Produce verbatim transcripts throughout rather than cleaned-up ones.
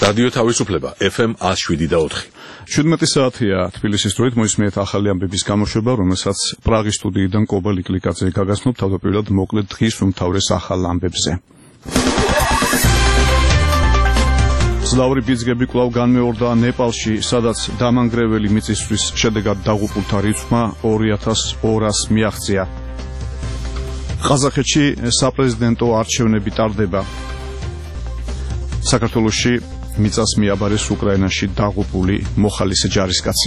რადიო თავისუფლება ეფ ემ one oh seven და four. შვიდმეტი საათია თბილისის დროით მოისმენთ ახალი ამბების გამოშვება, რომელსაც პრაღის სტუდიიდან კობა ლიკლიკაძე გაგაცნობ თავდაპირველად მოკლედ დღის უმთავრეს ახალ ამბებზე. მძლავრი ბიძგები კვლავ განმეორდა ნეპალში, სადაც დამანგრეველი მიწისძვრის შედეგად დაღუპულთა რიცხვმა ორი ათას ორას მიაღწია. ყაზახეთში საპრეზიდენტო არჩევნები ტარდება. საქართველოში მიწას მიაბარეს უკრაინაში დაღუპული მოხალისე ჯარისკაცი.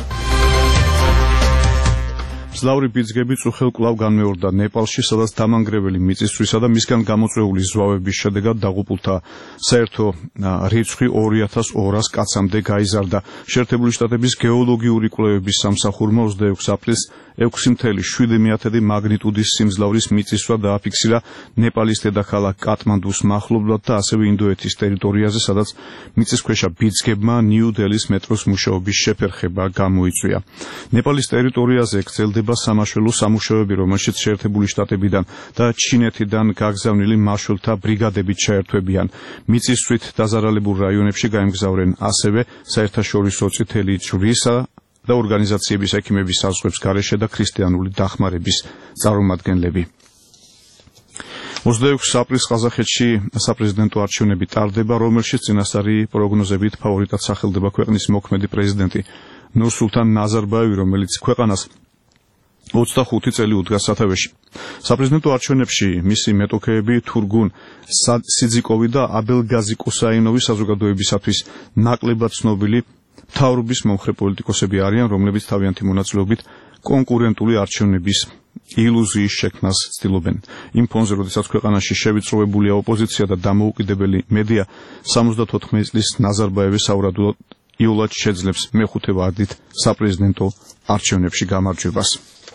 მძლავრი ბიძგები წუხელ კვლავ განმეორდა ნეპალში, სადაც დამანგრეველი მიწისძვრისა და მისგან გამოწვეული ზვავების შედეგად დაღუპულთა საერთო რიცხვი ორი ათას ორას კაცამდე გაიზარდა. შეერთებული შტატების გეოლოგიური კვლევების სამსახურმა ოცდაექვსი აპრილს ექვსი ათეული შვიდი მაგნიტუდის სიმძლავრის მიწისძვრა დააფიქსირა ნეპალის დედაქალაქ კატმანდუს მახლობლად და ასევე ინდოეთის ტერიტორიაზე, სადაც მიწისქვეშა ბიძგებმა ნიუ-დელის მეტროს მუშაობის შეფერხება გამოიწვია. ნეპალის ტერიტორიაზე გრძელდება სამაშველო სამუშაოები, რომელშიც შეერთებული შტატებიდან და ჩინეთიდან გაგზავნილი მაშველთა ბრიგადებით ჩაერთვებიან. მიწისძვრით დაზარალებულ რაიონებში გაემგზავრნენ ასევე საერთაშორისო წითელი ჯვრისა და ორგანიზაციების ექიმების საზღვრებს გარეშე და ქრისტიანული დახმარების წარმომადგენლები. ოცდაექვსი აპრილს ყაზახეთში საპრეზიდენტო არჩევნები ტარდება, რომელშიც წინასწარი პროგნოზებით ფავორიტად სახელდება ქვეყნის მოქმედი პრეზიდენტი ნურსულთან ნაზარბაევი, რომელიც ქვეყანას ოცდახუთი წელი უდგას სათავეში. საპრეზიდენტო არჩევნებში მისი მეტოქეები თურგუნ სიძიკოვი და აბელგაზი კუსაინოვი საზოგადოებისათვის ნაკლებად ცნობილი მთავრობის მომხრე პოლიტიკოსები არიან, რომლებიც თავიანთი მონაწილეობით კონკურენტული არჩევნების ილუზიის შექმნას ცდილობენ. იმ ფონზე, როდესაც ქვეყანაში შევიწროებულია ოპოზიცია და დამოუკიდებელი მედია, სამოცდათოთხმეტი წლის ნაზარბაევის საურადულოდ იოლად შეძლებს მეხუთე ვარდით საპრეზიდენტო არჩევნებში გამარჯვებას.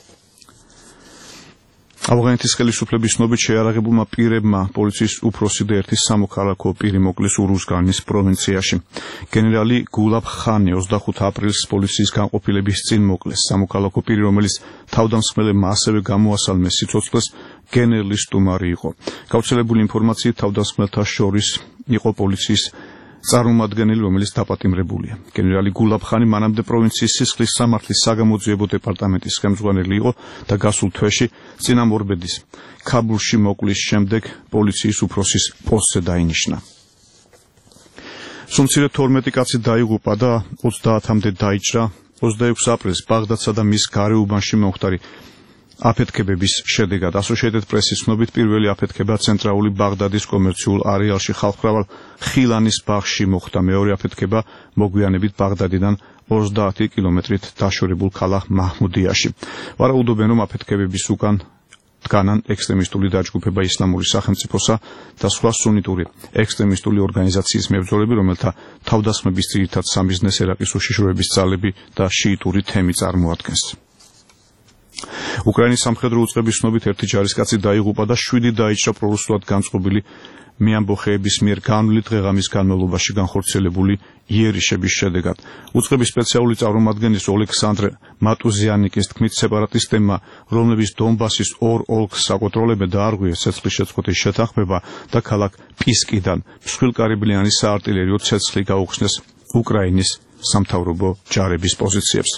ავღანეთის ხელისუფლების ცნობით შეიარაღებულმა პირებმა პოლიციის უფროსი და ერთი სამოქალაქო პირი მოკლეს ურუზგანის პროვინციაში. გენერალი გულაბ ხანი ოცდახუთი აპრილს პოლიციის განყოფილების წინ მოკლეს. სამოქალაქო პირი, რომელიც თავდამსხმელებმა ასევე გამოასალმეს სიცოცხლეს, გენერლის სტუმარი იყო. გავრცელებული ინფორმაციით თავდამსხმელთა შორის იყო პოლიციის წარმომადგენელი, რომელიც დაპატიმრებულია. გენერალი გულაბ ხანი მანამდე პროვინციის სისხლის სამართლის საგამოძიებო დეპარტამენტის ხელმძღვანელი იყო და გასულ თვეში წინამორბედის ქაბულში მოკლის შემდეგ პოლიციის უფროსის პოსტზე დაინიშნა. სულ თორმეტი კაცი დაიღუპა და ოცდაათამდე დაიჭრა ოცდაექვსი აპრილს ბაღდადსა და მის გარეუბანში მომხდარი აფეთქებების შედეგად. Associated Press-ის ცნობით პირველი აფეთქება ცენტრალური ბაღდადის კომერციულ არეალში ხალხმრავალ ხილანის ბაღში მოხდა. მეორე აფეთქება მოგვიანებით ბაღდადიდან ოცდაათი კილომეტრით დაშორებულ ქალაქ მაჰმუდიაში. ვარაუდობენ, რომ აფეთქებების უკან დგანან ექსტრემისტული დაჯგუფება ისლამური სახელმწიფოსა და სხვა სუნიტური ექსტრემისტული ორგანიზაციის მებრძოლები, რომელთა თავდასხმების ძირითად სამიზნეს ერაყის უშიშროების ძალები და შიიტური თემი წარმოადგენს. უკრაინის სამხედრო უწყების ცნობით ერთი ჯარისკაცი დაიღუპა და შვიდი დაიჭრა პრორუსულად განწყობილი მეამბოხეების მიერ განვლით დღეღამის განმავლობაში განხორციელებული იერიშების შედეგად. უწყების სპეციალური წარმომადგენლის ოლექსანდრ მატუზიანიკის თქმით, სეპარატისტებმა, რომლებიც დონბასის ორ ოლქს აკონტროლებენ, დაარღვიეს ცეცხლის შეწყვეტის შეთანხმება და ქალაქ პისკიდან მსხვილკარიბლიანი საარტილერიო ცეცხლი გაუხსნეს უკრაინის სამთავრობო ჯარების პოზიციებს.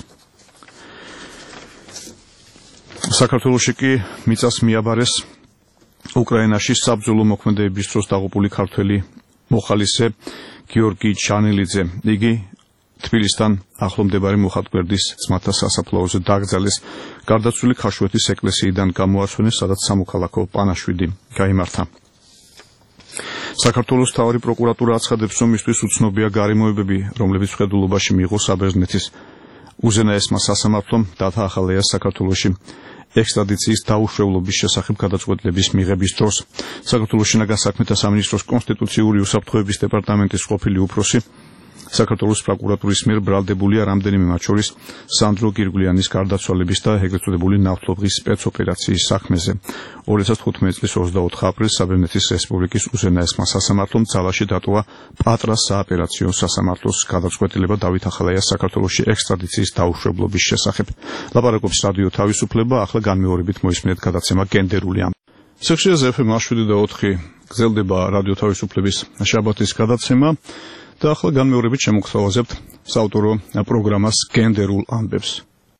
საქართველოში კი მიწას მიაბარეს უკრაინაში საბრძოლო მოქმედებების დროს დაღუპული ქართველი მოხალისე გიორგი ჩანელიძე. იგი თბილისთან ახლო მდებარე მუხათგვერდის ძმათა სასაფლაოზე დაკრძალეს. გარდაცვლილი ქაშვეთის ეკლესიიდან გამოასვენეს, სადაც სამოქალაქო პანაშვიდი გაიმართა. საქართველოს მთავარი პროკურატურა აცხადებს, რომ მისთვის უცნობია გარემოებები, რომლებიც მხედველობაში მიიღო საბერძნეთის უზენაესმა სასამართლომ დათა ახალეას საქართველოში ექსტრადიციის დაუშვებლობის შესახებ გადაწყვეტილების მიღების დროს. საქართველოს შინაგან საქმეთა სამინისტროს კონსტიტუციური უსაფრთხოების დეპარტამენტის ყოფილი უფროსი საქართველოს პროკურატურის მიერ ბრალდებულია რამდენიმე მათ შორის სანდრო გირგვლიანის გარდაცვალების და ეგრეთ წოდებული ნავთობღის სპეცოპერაციის საქმეზე. ორი ათას თხუთმეტი წლის ოცდაოთხი აპრილს საბერძნეთის რესპუბლიკის უზენაესმა სასამართლომ ძალაში დატოვა პატრას საოპერაციო სასამართლოს გადაწყვეტილება დავით ახალაიას საქართველოში ექსტრადიციის დაუშვებლობის შესახებ. ლაპარაკობს რადიო თავისუფლება, ახლა განმეორებით მოისმინეთ გადაცემა გენდერული ამ. სექციაზე ეფ ემ one oh seven და four გრძელდება რადიო თავისუფლების შაბათის გადაცემა. და ახლა განმეორებით შემოგთავაზებთ საავტორო პროგრამას გენდერულ ამბებს.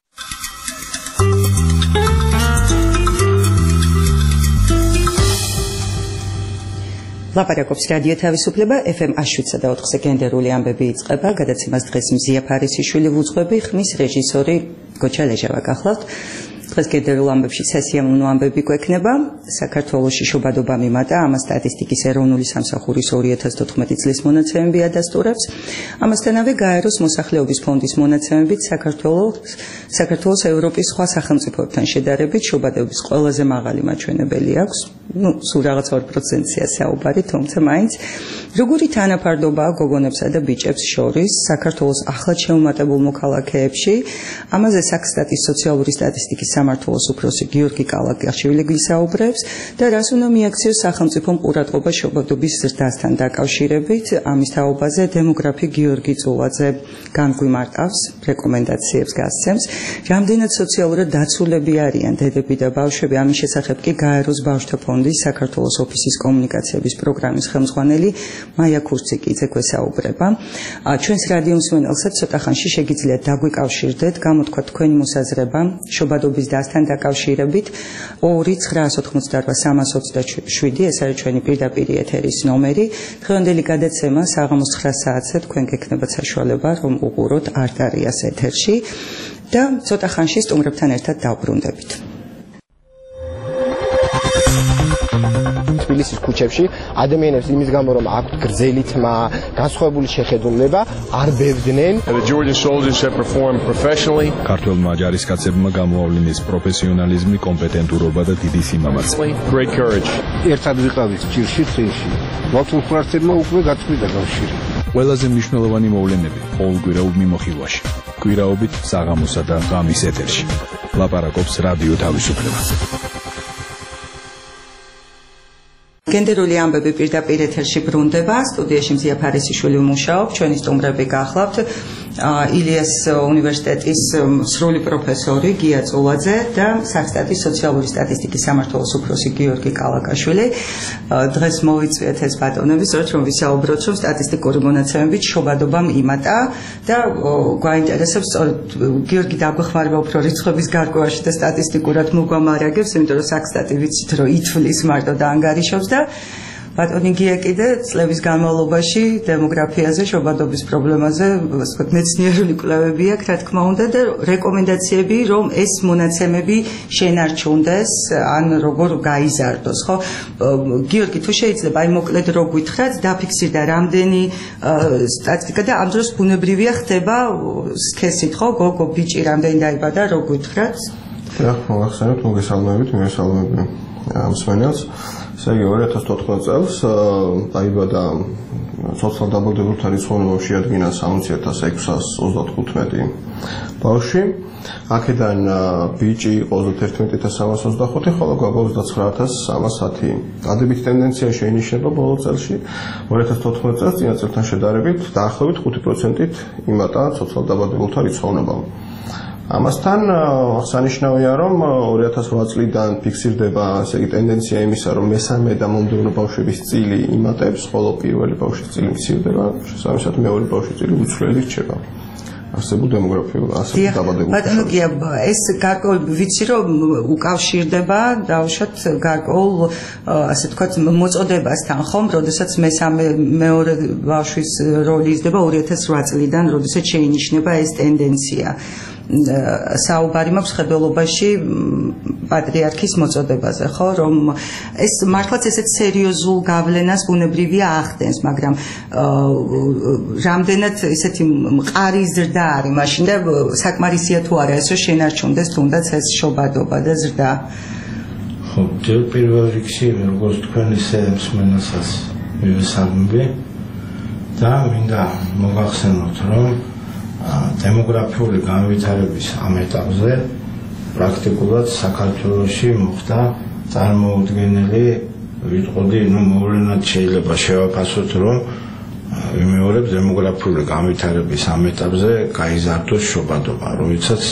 ლაპარაკობს რადიო თავისუფლება ეფ ემ შვიდსა და ოთხზე გენდერული ამბები იწყება. გადაცემას დღეს მზია ფარისიშვილი ვუძღვები, ხმის რეჟისორი გოჩა ლეჟავა გახლავთ. დღეს გენდერულ ამბებში სასიამოვნო ამბები გვექნება. საქართველოში შობადობა მიმატა, ამას სტატისტიკის ეროვნული სამსახურის ორი ათას თოთხმეტი წლის მონაცემები ადასტურებს. ამასთანავე გაეროს მოსახლეობის ფონდის მონაცემებით საქართველოს საქართველოს ევროპის სხვა სახელმწიფოებთან შედარებით შობადობის ყველაზე მაღალი მაჩვენებელი აქვს. ну, სულ რაღაც ორ პროცენტია საუბარი, თუმცა მაინც როგორი თანაფარდობაა გოგონებსა და ბიჭებს შორის საქართველოს ახლად შეუმატებულ მოქალაქეებში, ამაზე საქსტატის სოციალური სტატისტიკის სამმართველოს უფროსი გიორგი კალაკაშვილი გვისაუბრებს და რას უნდა მიაქციოს სახელმწიფომ ყურადღება შობადობის ზრდასთან დაკავშირებით. ამის თაობაზე დემოგრაფი გიორგი წულაძე განგვიმარტავს, რეკომენდაციებს გასცემს. რამდენად სოციალურად დაცულები არიან დედები და ბავშვები, ამის შესახებ კი გაეროს ბავშვთა ფონდის საქართველოს ოფისის კომუნიკაციების პროგრამის ხელმძღვანელი მაია ქურციკიძე გვესაუბრება. ჩვენს რადიო მსმენელსაც ცოტა ხანში შეგიძლიათ დაგვიკავშირდეთ, გამოთქვა თქვენი მოსაზრება შობადობის დასთან დაკავშირებით ორი ცხრაას ოთხმოცდაოთხ სამას ოცდაშვიდი, ეს არის ჩვენი პირდაპირი ეთერის ნომერი. დღევანდელი გადაცემა საღამოს ცხრა საათზე თქვენ გექნებათ საშუალება რომ უყუროთ არტარიას ეთერში და ცოტა ხანში სტუმრებთან ერთად დავბრუნდებით. თბილისის ქუჩებში ადამიანებს იმის გამო რომ აქვთ გრძელი თმა, განსხვავებული შეხედულება, არ ბევდნენ. ქართველმა ჯარისკაცებმა გამოავლინეს პროფესიონალიზმი, კომპეტენტურობა და დიდი სიმამაცე. ერთად ვიყავით ჭირში წინში. მართლმსვარცებმა უკვე გაწყვიტა კავშირი. ყველაზე მნიშვნელოვანი მოვლენები ყოველკვირეულ მიმოხილვაში. კვირაობით საღამოსა და ღამის ეთერში. ლაპარაკობს რადიო თავისუფლება. გენდერული ამბები პირდაპირ ეთერში ბრუნდება. სტუდიაში მზია ფარისიშვილი მუშაობს. ჩვენი სტუმრები გახლავთ ილიას უნივერსიტეტის სრული პროფესორი გია წულაძე და საქსტატის სოციალური სტატისტიკის სამმართველოს უფროსი გიორგი კალაკაშვილი. დღეს მოვიწვიეთ ეს ბატონები, სწორედ რომ ვისაუბროთ, რომ სტატისტიკური მონაცემებით შობადობამ იმატა და გვაინტერესებს სწორედ გიორგი დაგვეხმარება უფრო რიცხვების გარკვევაში და სტატისტიკურად მოგვამარაგებს, იმიტომ რომ საქსტატი ვიცით, რომ ითვლის მარტო და ანგარიშობს და ბატონი გია კიდე წლების განმავლობაში დემოგრაფიაზე, შობადობის პრობლემაზე მეცნიერული კვლევები აქვს, რა თქმა უნდა, და რეკომენდაციები, რომ ეს მონაცემები შენარჩუნდეს, ან როგორ გაიზარდოს, ხო? გიორგი, თუ შეიძლება, აი მოკლედ რო გითხრათ, დაფიქსირდა რამდენი სტატისტიკა და ამ დროს ბუნებრივია ხდება სქესით, ხო? გოგო, ბიჭი რამდენი დაიბადა, რო გითხრათ? რა, მოგახსენებთ, მოგესალმებით, მოგესალმებით მსმენელს. ესე იგი ორი ათას თოთხმეტ წელს დაიბადა სოციალ-დაბადებულთა რიცხოვნობა შეადგინა სამოცი ათას ექვსას ოცდათხუთმეტი ბავშვი. აქედან ბიჭი იყო ოცდაათერთმეტი ათას სამას ოცდახუთი, ხოლო გვაქვს ოცდაცხრა ათას სამას ათი. დადებითი ტენდენცია შეინიშნება ბოლო წელში. ორი ათას თოთხმეტ წელს წინა წელთან შედარებით დაახლოებით ხუთი პროცენტით იმატა სოციალ-დაბადებულთა რიცხოვნობა. ამასთან აღსანიშნავია, რომ ორი ათას ოთხ წლიდან ფიქსირდება ესე იგი ტენდენცია იმისა, რომ მესამე და მომდევნო ბავშვების წილი იმატებს, ხოლო პირველი ბავშვის წილი მცირდება, შესაბამისად მეორე ბავშვის წილი უცვლელი რჩება. არსებულ დემოგრაფიულ ასეთ დაბადებულთა. ბატონო გია, ეს გარკვეულ ვიცი, რომ უკავშირდება დაუშვათ გარკვეულ ასე ვთქვათ მოწოდებასთან, ხომ, როდესაც მესამე მეორე ბავშვის როლი იზრდება ორი ათას ოთხ წლიდან, როდესაც შეინიშნება ეს ტენდენცია. საუბარი მაქვს ხედველობაში პატრიარქის მოწოდებაზე, ხო, რომ ეს მართლაც ესეთ სერიოზულ გავლენას ბუნებრივია ახდენს, მაგრამ რამდენად ესეთი მყარი ზრდა არის მაშინ და საკმარისია თუ არა ეს რომ შენარჩუნდეს თუნდაც ეს შობადობა და ზრდა. ხო, ჯერ პირველ რიგში როგორც თქვენ ისე მსმენელსაც მივესალმები და მინდა მოგახსენოთ, რომ დემოგრაფიული განვითარების ამ ეტაპზე პრაქტიკულად საქართველოში მოხდა წარმოუდგენელი, ვიტყოდი, ნუ მოვლენად შეიძლება შევაფასოთ, რომ ვიმეორებ დემოგრაფიული განვითარების ამ ეტაპზე გაიზარდოს შობადობა, როდესაც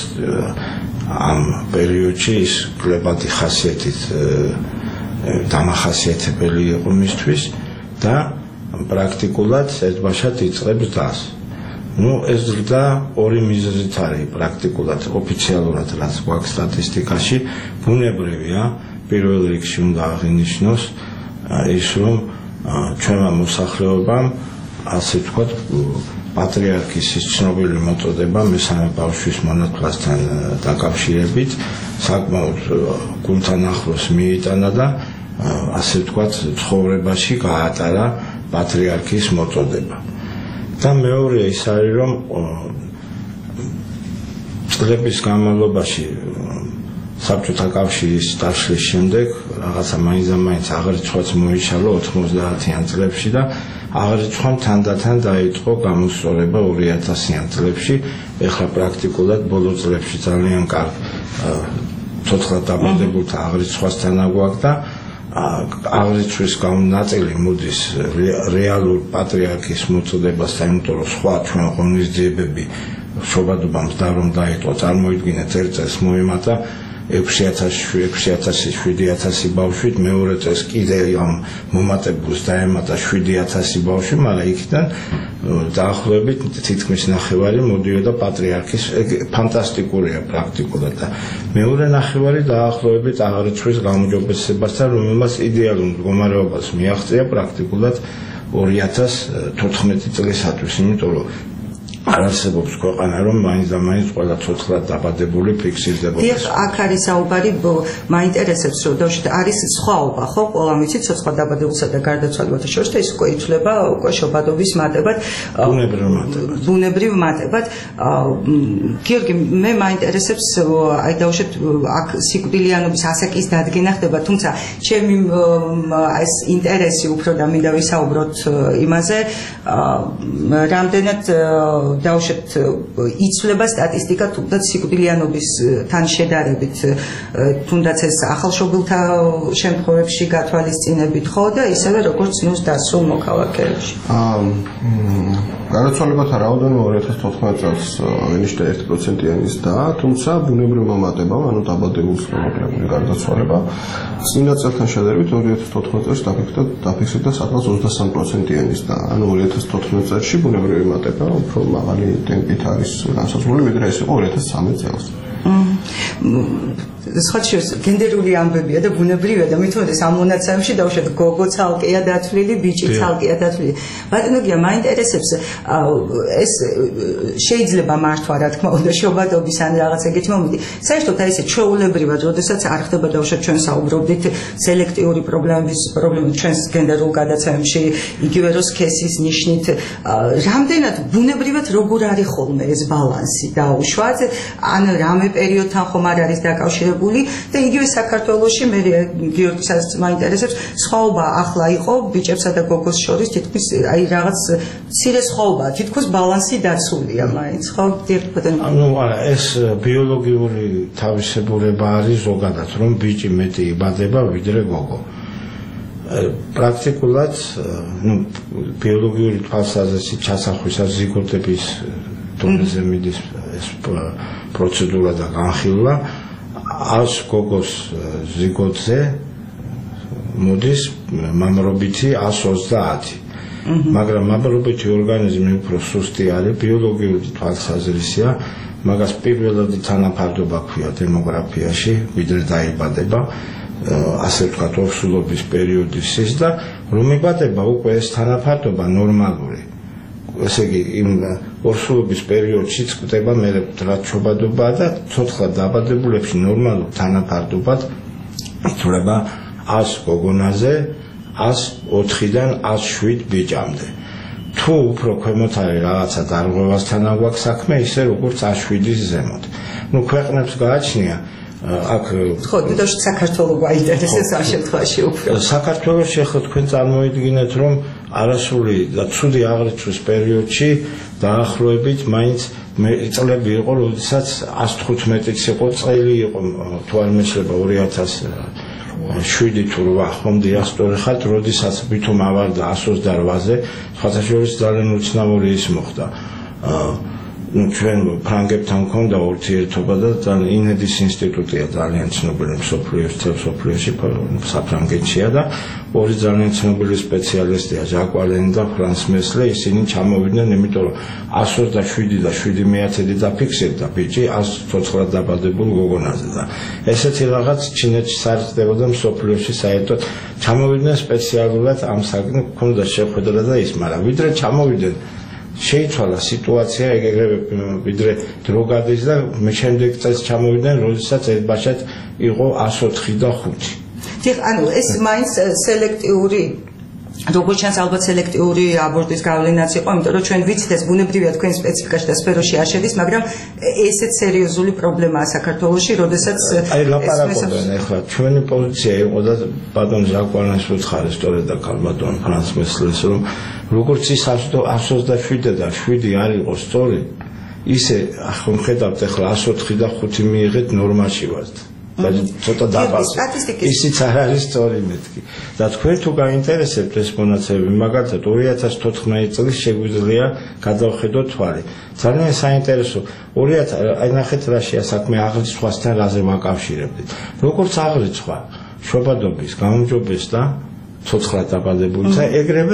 ამ პერიოდში ის კლებადი ხასიათით დამახასიათებელი იყო მისთვის და პრაქტიკულად ერთბაშად იწყებს დას. ნუ ეს ზრდა ორი მიზეზით არის პრაქტიკულად ოფიციალურად რაც გვაქვს სტატისტიკაში, ბუნებრივია, პირველ რიგში უნდა აღინიშნოს ის რომ ჩვენმა მოსახლეობამ ასე ვთქვათ პატრიარქის ის ცნობილი მოწოდება მესამე ბავშვის მონათვლასთან დაკავშირებით საკმაოდ გულთან ახლოს მიიტანა და ასე ვთქვათ ცხოვრებაში გაატარა პატრიარქის მოწოდება. და მეორე ის არის რომ წლების განმავლობაში საბჭოთა კავშირის დაშლის შემდეგ რაღაცა მაინც-მაინც აღრიცხვაც მოიშალა ოთხმოცდაათიან წლებში და აღრიცხვამ თანდათან დაიწყო გამოსწორება ორი ათასიან წლებში. ეხლა პრაქტიკულად ბოლო წლებში ძალიან კარგ ცოცხლად დაბადებულთა აღრიცხვასთან აგვაქვს და აღრიცხვის ნაწილი მოდის რეალურ პატრიარქის მოწოდებასთან, იმიტომ რომ სხვა ჩვენ ღონისძიებები შობადობამ და რომ დაიწყო, წარმოიდგინეთ ერთ წელს მოემატა ექვსი ათასი შვიდი ათასი ბავშვით, მეორე წელს კიდევ ამ მომატებულს დაემატა შვიდი ათასი ბავშვი, მაგრამ იქიდან დაახლოებით თითქმის ნახევარი მოდიოდა პატრიარქის, ფანტასტიკურია პრაქტიკულად და მეორე ნახევარი დაახლოებით აღრიცხვის გაუმჯობესებასთან, რომელმაც იდეალურ მდგომარეობას მიაღწია პრაქტიკულად ორი ათას თოთხმეტი წლისათვის, იმიტომ რომ არ არსებობს ქვეყანა რომ მაინც და მაინც ყველა ცოცხლად დაბადებული ფიქსირდებოდა. დიახ, აქ არის საუბარი, მაინტერესებს რომ დავშეთ არის სხვაობა, ხო, ყველა ვიცით ცოცხლად დაბადებულსა და გარდაცვალებათა შორის და ის უკვე ითვლება უკვე შობადობის მატებად, ბუნებრივ მატებად. ბუნებრივ მატებად. გიორგი, მე მაინტერესებს აი დავშეთ აქ სიკვდილიანობის ასაკის დადგენა ხდება, თუმცა ჩემი ეს ინტერესი უფრო და მინდა ვისაუბროთ იმაზე, რამდენად დავუშვათ იცვლება სტატისტიკა თუნდაც სიკვდილიანობისთან შედარებით, თუნდაც ეს ახალშობილთა შემთხვევებში გათვალისწინებით ხო და ისევე როგორც ნუს დასრულ მოქალაქეებში. გარდაცვალებათა რაოდენობა ორი ათას თოთხმეტ წელს აღინიშნა ერთი პროცენტიანის და თუმცა ბუნებრივ მომატებამ, ანუ დაბადებულს მომატებული გარდაცვალება წინა წელთან შედარებით ორი ათას თოთხმეტ წელს დაფიქსირდა სადღაც ოცდასამი პროცენტიანის და ანუ ორი ათას თოთხმეტ წელში ბუნებრივი მატება უფრო მაღალი ტემპით არის განსაზღვრული, ვიდრე ეს იყო ორი ათას ცხრამეტ წელს. სხვა შორის გენდერული ამბებია და ბუნებრივია და მithumetes ამ მონაცემებში დავუშვათ გოგო ცალკეა დათვლილი, ბიჭი ცალკეა დათვლილი. ბატონოგია, მაინტერესებს ეს შეიძლება მართვა რა თქმა უნდა შობადობის ან რაღაც ეგეთი მომენტი. საერთოდ აი ესე ჩვეულებრივად, როდესაც არ ხდება დავუშვათ ჩვენ საუბრობდით სელექტიური პრობლემების პრობლემით ჩვენს გენდერულ გადაცემებში, იგივე რო სქესის ნიშნით, რამდენად ბუნებრივად როგორ არის ხოლმე ეს ბალანსი დაუშვათ, ან რამე პერიოდთან ხომ არ არის დაკავშირებული და იგივე საქართველოში მე გიორგისაც მაინტერესებს სხვაობა ახლა იყო ბიჭებსა და გოგოს შორის თითქმის აი რაღაც მცირე სხვაობა თითქოს ბალანსი დაცულია მაინც ხო ანუ არა ეს ბიოლოგიური თავისებურება არის ზოგადად რომ ბიჭი მეტი იბადება ვიდრე გოგო პრაქტიკულად ნუ ბიოლოგიური თვალსაზრისით ჩასახვისას ზიგოტების დონეზე მიდის ეს პროცედურა და განხილვა ას გოგოს ზიგოტზე მოდის მამრობითი ას ოცდაათი მაგრამ მამრობითი ორგანიზმი უფრო სუსტი არის ბიოლოგიური თვალსაზრისია მაგას პირველად თანაფარდობა ქვია დემოგრაფიაში ვიდრე დაიბადება ასე ვთქვათ ორსულობის პერიოდის ის და რომ იბადება უკვე ეს თანაფარდობა ნორმალური ესე იგი იმ ორსულობის პერიოდში წდება მე რაც შობადობა და ცოცხლად დაბადებულებში ნორმალურ თანაფარდობად ითვლება ას გოგონაზე ას ოთხიდან ას შვიდ ბიჭამდე თუ უფრო ქვემოთ არის რაღაცა დარღვევასთან აგვაქვს საქმე ისე როგორც ას შვიდის ზემოთ ნუ ქვეყნებს გააჩნია აქ ხო და საქართველოს გაინტერესებს ამ შემთხვევაში უფრო საქართველოში ახლა თქვენ წარმოიდგინეთ რომ არასრული და ცუდი აღრიცხვის პერიოდში დაახლოებით მაინც წლები იყო როდესაც ას თხუთმეტიც იყო წელი იყო თუ არ მეცლება ორი ათას შვიდი თუ რვა ხომ დიასტორი ხართ როდესაც ვითომ ავარდა ას ოცდაოთხზე სხვათა შორის ძალიან უცნაური ის მოხდა ну ჩვენ ფრანგებთან მქონდა ურთიერთობა და ძალიან ინედის ინსტიტუტია ძალიან ცნობილი მსოფლიოს მსოფლიოში საფრანგეთშია და ორი ძალიან ცნობილი სპეციალისტია ჟაკ ვალენი და ფრანს მესლე ისინი ჩამოვიდნენ იმიტომ რომ εκατს ოცდაშვიდი და შვიდი მეათედი დაფიქსირდა ბიჭი εκατს ცოცხლად დაბადებულ გოგონაზე და ესეთი რაღაც ჩინეთში სარწდებოდა მსოფლიოში საერთოდ ჩამოვიდნენ სპეციალურად ამ საკითხს მქონდა შეხვედრა და ის მაგრამ ვიდრე ჩამოვიდნენ შეიცვალა სიტუაცია ეგრევე ვიდრე დრო გადის და შემდეგ წელს ჩამოვიდნენ როდესაც ერთბაშად იყო εκს ოთხი და ხუთი. დიახ, ანუ ეს მაინც სელექტიური როგორც ჩანს ალბათ სელექტიური აბორტის გავლენაც იყო, იმიტომ რომ ჩვენ ვიცით ეს ბუნებრივია თქვენ სპეციფიკაში და სფეროში არ შედის, მაგრამ ესეც სერიოზული პრობლემაა საქართველოში, როდესაც აი ლაპარაკობენ ახლა ჩვენი პოზიცია იყო და ბატონ ჟაკ ვალენს უცხარი სწორედ და ბატონ ფრანს მესლეს რომ როგორც ის εκს ოცდაშვიდი და შვიდი არ იყო სწორი, ისე ახლა მხედავთ ახლა εκს ოთხი და ხუთი მიიღეთ ნორმაში ვართ. და ცოტა დაბალია. ისიც არ არის სწორი მეთქი. და თქვენ თუ გაინტერესებთ ეს მონაცემები, მაგალითად ორი ათას თოთხმეტი წლის შეგვიძლია გადავხედოთ თვალი. ძალიან საინტერესო. ორი ათას აი ნახეთ რაშია საქმე აღრიცხვასთან რაზე ვაკავშირებდით. როგორც აღრიცხვა შობადობის, გაუმჯობეს და ცოცხლად დაბადებულისა, ეგრევე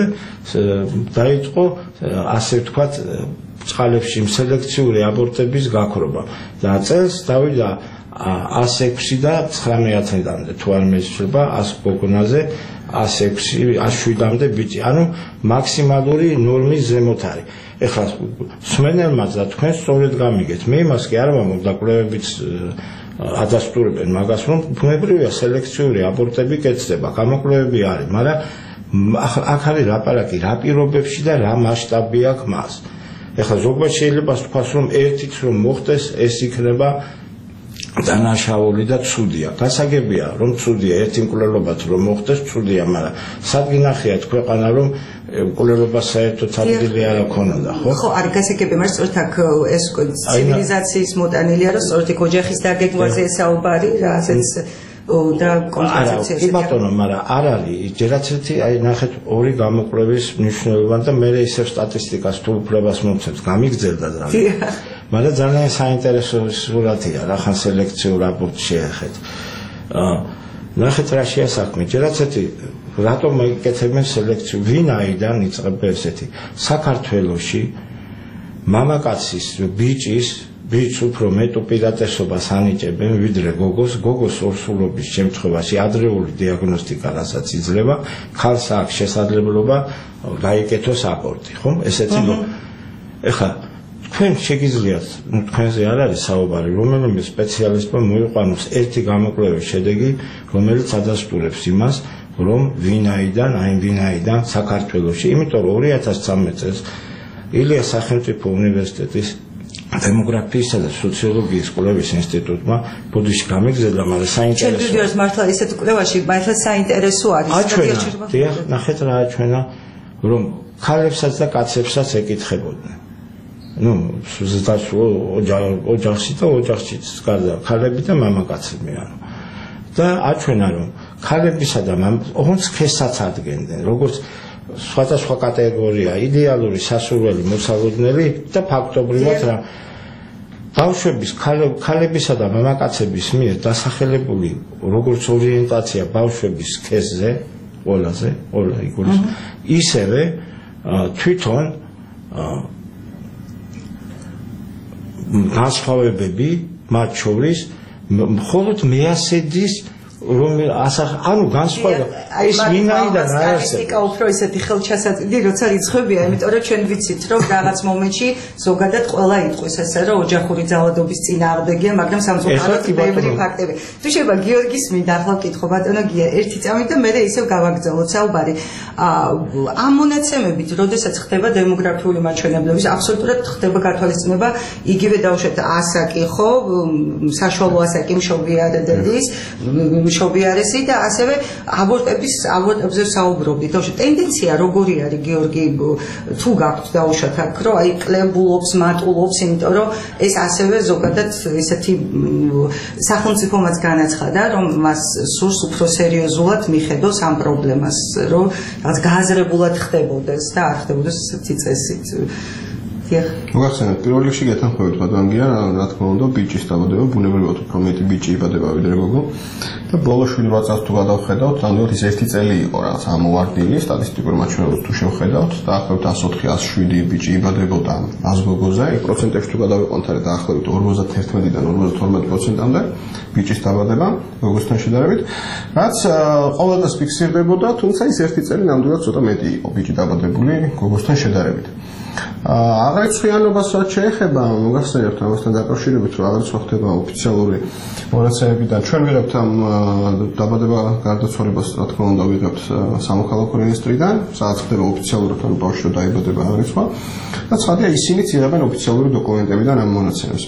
დაიწყო ასე ვთქვათ წყალებში სელექციური აბორტების გაქრობა. და წელს დავიდა εκს ექვსი და ცხრამეტამდე თუ არ მეცხრება εκს გოგონაზე εκს ექვსი εκს შვიდამდე ბიჭი ანუ მაქსიმალური ნორმის ზემოთ არის. ეხლა სმენელმაც და თქვენ სწორედ გამიგეთ. მე იმას კი არ ვამბობ და კვლევებიც ადასტურებენ მაგას რომ ბუნებრივია სელექციური აბორტები კეთდება, გამოკვლევები არის, მაგრამ აქ არის ლაპარაკი რა პირობებში და რა მასშტაბი აქვს მას. ეხლა ზოგადად შეიძლება თქვას რომ ერთით რომ მოხდეს ეს იქნება დანაშაული და ცუდია. გასაგებია რომ ცუდია ერთი მკვლელობაც რომ მოხდეს ცუდია, მაგრამ სადგინახიათ ქვეყანა რომ მკვლელობა საერთოდ ადგილი არ აქვს, ხო? ხო, არის გასაგებია, მაგრამ სწორედ აქ ეს ცივილიზაციის მოტანილია, რომ სწორედ იქ ოჯახის დაგეგმვაზე ესაუბარი, რასაც და კონცენტრაციაში. კი ბატონო, მაგრამ არ არის ჯერაც ერთი აი ნახეთ ორი გამოკვლევის მნიშვნელობა და მე ისევ სტატისტიკას თუ უფლებას მომცემს გამიგრძელდა ძალიან. მაგრამ ძალიან საინტერესო სურათია რახან სელექციურ აბორტს შეეხეთ. ნახეთ რა შეასაქმე, ჯერაც ერთი რატომ ეკეთებენ სელექციუ, ვინაიდან იწყება ესეთი საქართველოში მამაკაცის ბიჭის ბიჭს უფრო მეტ უპირატესობას ანიჭებენ ვიდრე გოგოს, გოგოს ორსულობის შემთხვევაში ადრეული დიაგნოსტიკა რასაც იძლევა, ქალს აქვს შესაძლებლობა გაიკეთოს აბორტი, ხო? ესეთი რომ ეხლა თქვენ შეგიძლიათ, ну თქვენზე არ არის საუბარი, რომელიმე სპეციალისტმა მოიყვანოს ერთი გამოკვლევის შედეგი, რომელიც ადასტურებს იმას, რომ ვინაიდან, აი ვინაიდან საქართველოში, იმიტომ რომ ორი ათას ცხრამეტ წელს ილიას სახელმწიფო უნივერსიტეტის დემოგრაფიისა და სოციოლოგიის კვლევის ინსტიტუტმა ბოდიში გამიგზავნა, მაგრამ საინტერესო. ჩემთვის მართლა ისეთ კვლევაში მართლა საინტერესო არის. აჩვენა, დიახ, ნახეთ რა აჩვენა, რომ ქალებსაც და კაცებსაც ეკითხებოდნენ. ну, ზუსტად ოჯახში და ოჯახშიც გარდა ქალები და მამაკაცები ანუ. და აჩვენა რომ ქალებისა და ოღონდ სქესაც ადგენდნენ, როგორც სხვადასხვა კატეგორია, იდეალური სასურველი მოსალოდნელი და ფაქტობრივად რა ბავშვების ქალებისა და მამაკაცების მიერ დასახელებული როგორც ორიენტაცია ბავშვების სქესზე, ყველაზე, ყველა იგულისხმება, ისევე თვითონ განსხვავებები მათ შორის მხოლოდ მეასედის რომ ანუ განსხვავება ეს ვინაიდან არ არსებობს. სტატისტიკა უფრო ისეთი ხელჩასაწვდი, როცა რიცხვებია, იმიტომ რომ ჩვენ ვიცით, რომ რაღაც მომენტში ზოგადად ყველა იტყვის ესე, რომ ოჯახური ძალადობის წინააღმდეგია, მაგრამ სამწუხაროდ ბევრი ფაქტები. თუ შეიძლება გიორგის მინდა ახლა ვკითხო, ბატონო გია, ერთი წამით და მე ისევ გავაგრძელოთ საუბარი. ამ მონაცემებით, როდესაც ხდება დემოგრაფიული მაჩვენებლების, აბსოლუტურად ხდება გათვალისწინება იგივე დავუშვათ ასაკი, ხო, საშუალო ასაკი მშობიარდების შობიარესი და ასევე აბორტების აბორტებზე საუბრობდით. ტენდენცია როგორი არის გიორგი თუ გაქვთ დაუშვათ აქ რომ აი კლებულობს, მატულობს, იმიტომ რომ ეს ასევე ზოგადად ესეთი სახელმწიფომაც განაცხადა რომ მას სურს უფრო სერიოზულად მიხედოს ამ პრობლემას, რომ რაღაც გააზრებულად ხდებოდეს და არ ხდებოდეს ესეთი წესით. მოგახსენებთ, პირველ რიგში გეთანხმებით ბატონგია, რა თქმა უნდა, ბიჭის დაბადება ბუნებრივად უფრო მეტი ბიჭი იბადება ვიდრე გოგო. და ბოლო შვიდ რვა წელს თუ გადავხედავთ, ნამდვილად ის ერთი წელი იყო რაღაც ამოვარდილი სტატისტიკურ მაჩვენებლებს თუ შევხედავთ, დაახლოებით εκατს ოთხი ათს შვიდი ბიჭი იბადებოდა ას გოგოზე, პროცენტებში თუ გადავიყვანთ, არის დაახლოებით ორმოცდათერთმეტიდან ორმოცდათორმეტ პროცენტამდე ბიჭის დაბადება გოგოსთან შედარებით, რაც ყოველ დღეს ფიქსირდებოდა, თუმცა ის ერთი წელი ნამდვილად ცოტა მეტი იყო ბიჭი დაბადებული გოგოსთან შედარებით. აღრიცხვიანობას რაც შეეხება, მოგახსენებთ ამასთან დაკავშირებით, რომ აღრიცხვა ხდება ოფიციალური მონაცემებიდან. ჩვენ ვიღებთ ამ დაბადება გარდაცვალებას, რა თქმა უნდა, ვიღებთ სამოქალაქო რეესტრიდან, სადაც ხდება ოფიციალურად რომ ბავშვი რომ დაიბადება აღრიცხვა. და ცხადია, ისინიც იღებენ ოფიციალური დოკუმენტებიდან ამ მონაცემებს.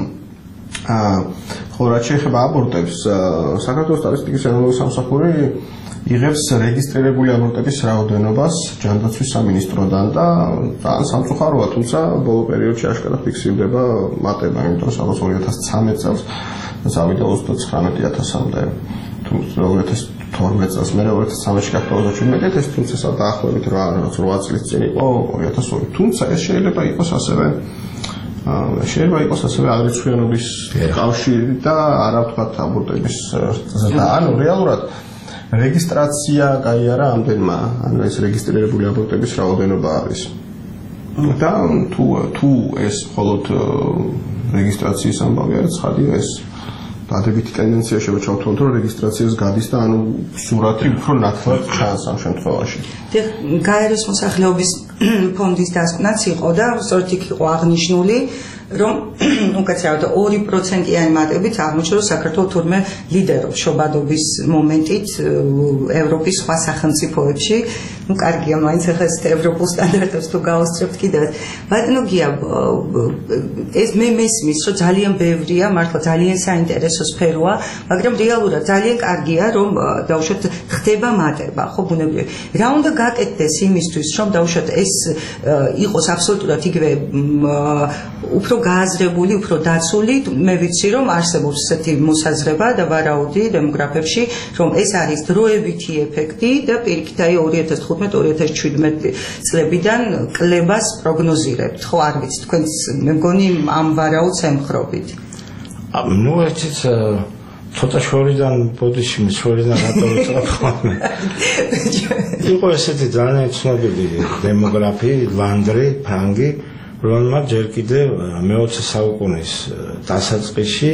ხოლო რაც შეეხება აბორტებს, საქართველოს სტატისტიკის ეროვნული სამსახური იღებს რეგისტრირებული აბორტების რაოდენობას ჯანდაცვის სამინისტროდან და ძალიან სამწუხაროა, თუმცა ბოლო პერიოდში აშკარად ფიქსირდება მატება, იმიტომ რომ სადღაც ორი ათას ცხრამეტ წელს წავიდა ოცდათხრამეტ ათასამდე, თუმცა ორი ათას თორმეტ წელს მე ორი ათას ცხრამეტში გახდა ოცდაშვიდმეტი ათასი, თუმცა დაახლოებით რვა წლის წინ იყო ორი ათას ორი. თუმცა ეს შეიძლება იყოს ასევე შეიძლება იყოს ასევე აღრიცხვიანობის კავშირი და არა ვთქვათ აბორტების ზრდა. ანუ რეალურად რეგისტრაცია გაიარა ამდენმა, ანუ ეს რეგისტრირებული აბორტების რაოდენობა არის. და თუ თუ ეს მხოლოდ რეგისტრაციის ამბავი არის, ცხადია ეს დადებითი ტენდენცია შეიძლება ჩავთვალოთ, რომ რეგისტრაციას გადის და ანუ სურათი უფრო ნათლად ჩანს ამ შემთხვევაში. გაეროს მოსახლეობის ფონდის დასკვნაც იყო და სწორედ იქ იყო აღნიშნული, რომ უკაცრავად ორი პროცენტიანი მატებით აღმოჩნდა, რომ საქართველო თურმე ლიდერობს შობადობის მომენტით ევროპის სხვა სახელმწიფოებში. ну კარგია, მაინც ახლა ეს ევროპულ სტანდარტებს თუ გავუსწრებთ კიდევ. ბატონო გია, ეს მე მესმის, რომ ძალიან ბევრია, მართლა ძალიან საინტერესო სფეროა, მაგრამ რეალურად ძალიან კარგია, რომ დავუშვათ ხდება მატება, ხო ბუნებრივი. რა უნდა გაკეთდეს იმისთვის, რომ დავუშვათ ეს იყოს აბსოლუტურად იგივე უფრო გააზრებული, უფრო დაცული, მე ვიცი, რომ არსებობს ესეთი მოსაზრება და ვარაუდი დემოგრაფებში, რომ ეს არის დროებითი ეფექტი და პირიქით აი ორი ათას თხუთმეტ ორი ათას შვიდმეტ წლებიდან კლებას პროგნოზირებთ. ხო, არ ვიცი, თქვენ მე მგონი ამ ვარაუდს ემხრობით. ну ერთიც ცოტა შორიდან ბოდიში შორიდან რატო ვიწყებ ხოლმე. იყო ესეთი ძალიან ცნობილი დემოგრაფი ლანდრი ფრანგი, რომელმაც ჯერ კიდევ მეოცე საუკუნის დასაწყისში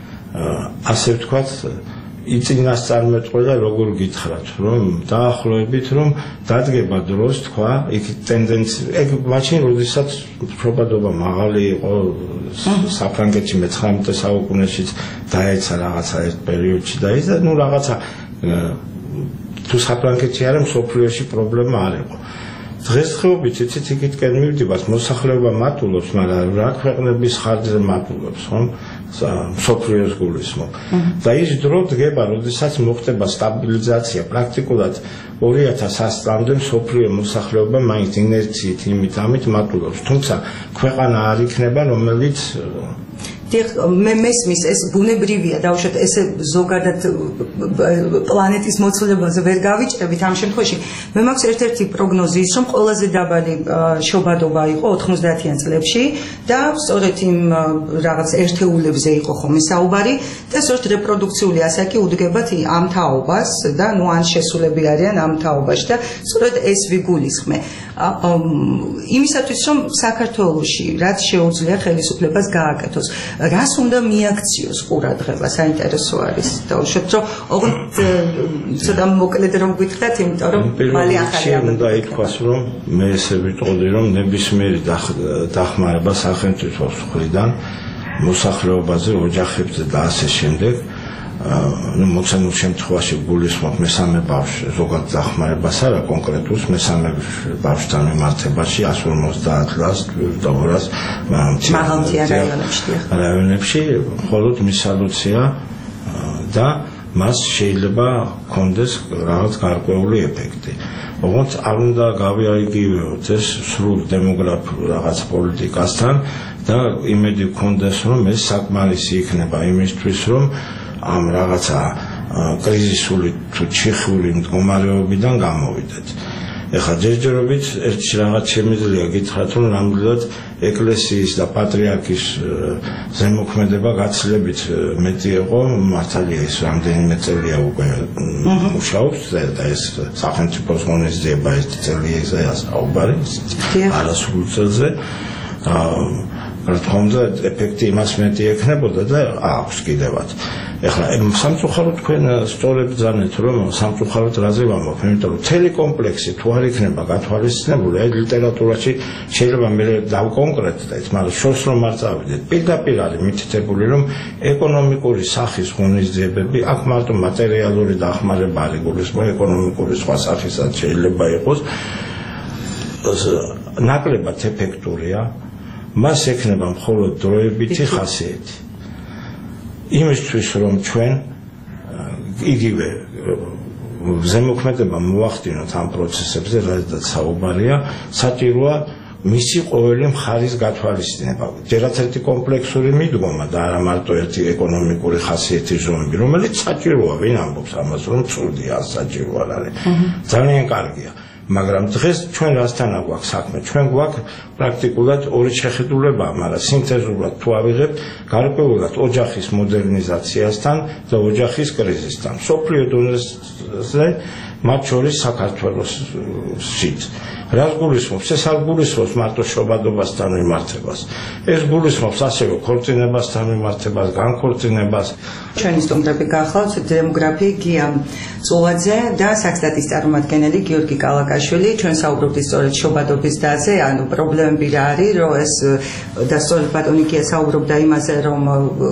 ასე ვთქვათ იწინასწარმეტყველა როგორ გითხრათ, რომ დაახლოებით რომ დადგება დროს თქვა, იქ ტენდენცია, ეგ მაშინ როდესაც შობადობა მაღალი იყო საფრანგეთში მეცხრამეტე საუკუნეში დაეცა რაღაცა ერთ პერიოდში და ის ნუ რაღაცა თუ საფრანგეთში არა მსოფლიოში პრობლემა არ იყო. დღესდღეობით იცით იქითკენ მივდივართ, მოსახლეობა მატულობს, მაგრამ რა ქვეყნების ხარჯზე მატულობს, ხო? მსოფლიოს გულისხმობ. და ის დრო დგება, როდესაც მოხდება სტაბილიზაცია, პრაქტიკულად ორი ათას ას წლამდე მსოფლიო მოსახლეობა მაინც ინერციით იმით ამით მატულობს. თუმცა ქვეყანა არ იქნება, რომელიც მე მესმის ეს ბუნებრივია, დავუშვათ ესე ზოგადად პლანეტის მოცულებაზე ვერ გავიჭრებით ამ შემთხვევაში. მე მაქვს ერთ-ერთი პროგნოზი ის, რომ ყველაზე დაბალი შობადობა იყო ოთხმოცდაათიან წლებში და სწორედ იმ რაღაც ერთეულებზე იყო ხოლმე საუბარი და სწორედ რეპროდუქციული ასაკი უდგებათ ამ თაობას და ნუ ან შესულები არიან ამ თაობაში და სწორედ ეს ვიგულისხმე. იმისათვის რომ საქართველოში რაც შეუძლია ხელისუფლებას გააკეთოს, რას უნდა მიაქციოს ყურადღება, საინტერესო არის დავუშვათ, რომ ოღონდ ცოტა მოკლედ რომ გითხრათ, იმიტომ რომ მალე ახალი უნდა ითქვას, რომ მე ესე ვიტყოდი, რომ ნებისმიერი დახმარება სახელმწიფოს მხრიდან მოსახლეობაზე, ოჯახებზე და ასე შემდეგ ну მოცემულ შემთხვევაში გულისხმობ მესამე ბავშვს ზოგად დახმარებას არა კონკრეტულს მესამე ბავშვთან მიმართებაში εκατს ორმოცდაათ ლარს და ორას მაღალმთიან რაიონებში რაიონებში მხოლოდ მისალოცია და მას შეიძლება ჰქონდეს რაღაც გარკვეული ეფექტი. ოღონდ არ უნდა გავიარიგივოთ ეს სრულ დემოგრაფიულ რაღაც პოლიტიკასთან და იმედი გქონდეს რომ ეს საკმარისი იქნება იმისთვის რომ ამ რაღაცა კრიზისული თუ ჩიხური მდგომარეობიდან გამოვიდეთ. ეხლა ჯერჯერობით ერთი რაღაც შემიძლია გითხრათ, რომ ნამდვილად ეკლესიის და პატრიარქის ზემოქმედება გაცილებით მეტი იყო, მართალია ის რამდენიმე წელია უკვე მუშაობს და ეს სახელმწიფოს ღონისძიება ეს წელია საუბარი, არასრულ წელზე. რა თქმა უნდა, ეფექტი იმას მეტი ექნებოდა და აქვს კიდევაც. ეხლა სამწუხაროდ თქვენ სწორედ ბრძანეთ, რომ სამწუხაროდ რაზე ვამბობ, იმიტომ რომ მთელი კომპლექსი თუ არ იქნება გათვალისწინებული, აი ლიტერატურაში შეიძლება მე დავკონკრეტდეთ, მაგრამ შორს რომ არ წავიდეთ, პირდაპირ არის მითითებული, რომ ეკონომიკური სახის ღონისძიებები, აქ მარტო მატერიალური დახმარება არ იგულისხმება, ეკონომიკური სხვა სახისაც შეიძლება იყოს, ნაკლებად ეფექტურია, მას ექნება მხოლოდ დროებითი ხასიათი. იმისთვის რომ ჩვენ იგივე ზემოქმედება მოვახდინოთ ამ პროცესებზე, რადგან საუბარია, საჭიროა მისი ყოველი მხარის გათვალისწინება. ჯერაც ერთი კომპლექსური მიდგომა და არა მარტო ერთი ეკონომიკური ხასიათის ზომები, რომელიც საჭიროა, ვინ ამბობს ამას, რომ ცუდია, საჭირო არ არის. ძალიან კარგია. მაგრამ დღეს ჩვენ რასთან აგვაქვს საქმე? ჩვენ გვაქვს პრაქტიკულად ორი შეხედულება, მაგრამ სინთეზურად თუ ავიღებთ, გარკვეულად ოჯახის მოდერნიზაციასთან და ოჯახის კრიზისთან. სოფლიო დონეზე, მათ შორის საქართველოსშიც. რას გულისხმობს? ეს არ გულისხმობს მარტო შობადობასთან მიმართებას. ეს გულისხმობს ასევე ქორწინებასთან მიმართებას, განქორწინებას. ჩვენი სტუმრები გახლავთ დემოგრაფი გია წულაძე და საქსტატის წარმომადგენელი გიორგი კალაკაშვილი. ჩვენ საუბრობთ სწორედ შობადობის დაზე, ანუ პრობლემები რა არის, რომ ეს და სწორედ ბატონი გია საუბრობდა იმაზე, რომ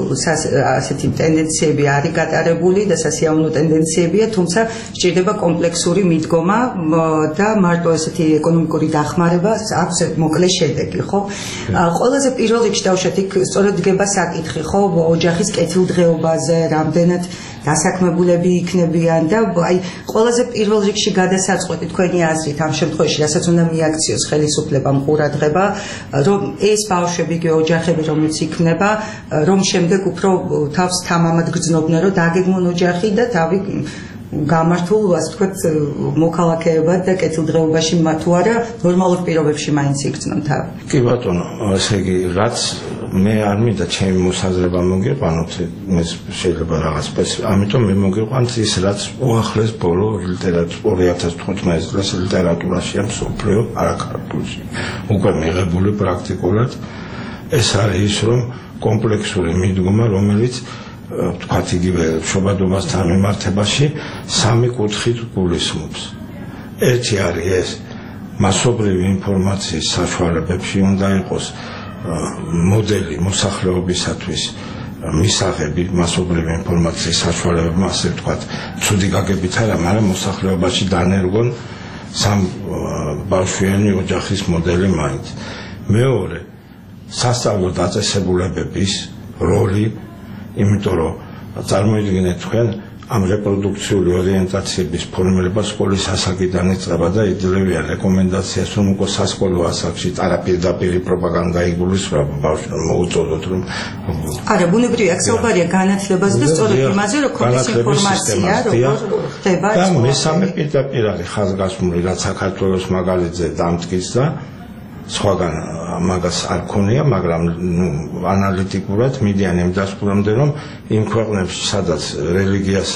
ასეთი ტენდენციები არის გატარებული და სასიამოვნო ტენდენციებია, თუმცა სჭირდება კომპლექსური მიდგომა და მარტო ესეთი ეკონომიკური დახმარება აქვს მოკლე შედეგი, ხო? ყველაზე პირველ რიგში დავუშვათ იქ სწორედ დგება საკითხი, ხო, ოჯახის კეთილდღეობაზე, რამდენად დასაქმებულები იქნებიან და აი ყველაზე პირველ რიგში გადასაწყვეტი თქვენი აზრით ამ შემთხვევაში, რასაც უნდა მიაქციოს ხელისუფლებამ ყურადღება, რომ ეს ბავშვები კი ოჯახები რომელიც იქნება, რომ შემდეგ უფრო თავს თამამად გრძნობდნენ, რომ დაგეგმონ ოჯახი და თავი გამართულ, ასე ვთქვათ, მოქალაქეებად და კეთილდღეობაში თუ არა ნორმალურ პირობებში მაინც იგრძნონ თავი. კი ბატონო, ესე იგი, რაც მე არ მინდა ჩემი მოსაზრება მოგიყვანოთ, ეს შეიძლება რაღაც სპეციფიკა, ამიტომ მე მოგიყვანთ ის, რაც უახლეს ბოლო ლიტერატურა ორი ათას თხუთმეტ წელს ლიტერატურაში ამ სოფლიო არაქართულში. უკვე მიღებული პრაქტიკულად ეს არის ის, რომ კომპლექსური მიდგომა, რომელიც თქვათ იგივე შობადობასთან მიმართებაში სამი კუთხით გულისხმობს. ერთი არის ეს, მასობრივი ინფორმაციის საშუალებებში უნდა იყოს მოდელი მოსახლეობისათვის მისაღები მასობრივი ინფორმაციის საშუალებები, ასე ვთქვათ, ცუდი გაგებით არა, მაგრამ მოსახლეობაში დანერგონ სამ ბავშვიანი ოჯახის მოდელი მაინც. მეორე, სასწავლო დაწესებულებების როლი, იმიტომ რომ წარმოიდგინეთ თქვენ ამ რეპროდუქციული ორიენტაციების ფორმირება სკოლის ასაკიდან იწყება და იძლევიან რეკომენდაციას, რომ უკვე სასკოლო ასაკში არაპირდაპირი პროპაგანდა იგულისხმება ბავშვებს მოუწოდოთ, რომ არა, ბუნებრივია, აქ საუბარია განათლებაზე და სწორედ იმაზე, რომ ქონდეს ინფორმაცია, როგორ ხდება და მესამე პირდაპირ არის ხაზგასმული, რაც საქართველოს მაგალითზე დამტკიც და სხვაგან მაგას არ ქონია, მაგრამ ანალიტიკურად მიდიან იმ დასკვნამდე, რომ იმ ქვეყნებში, სადაც რელიგიას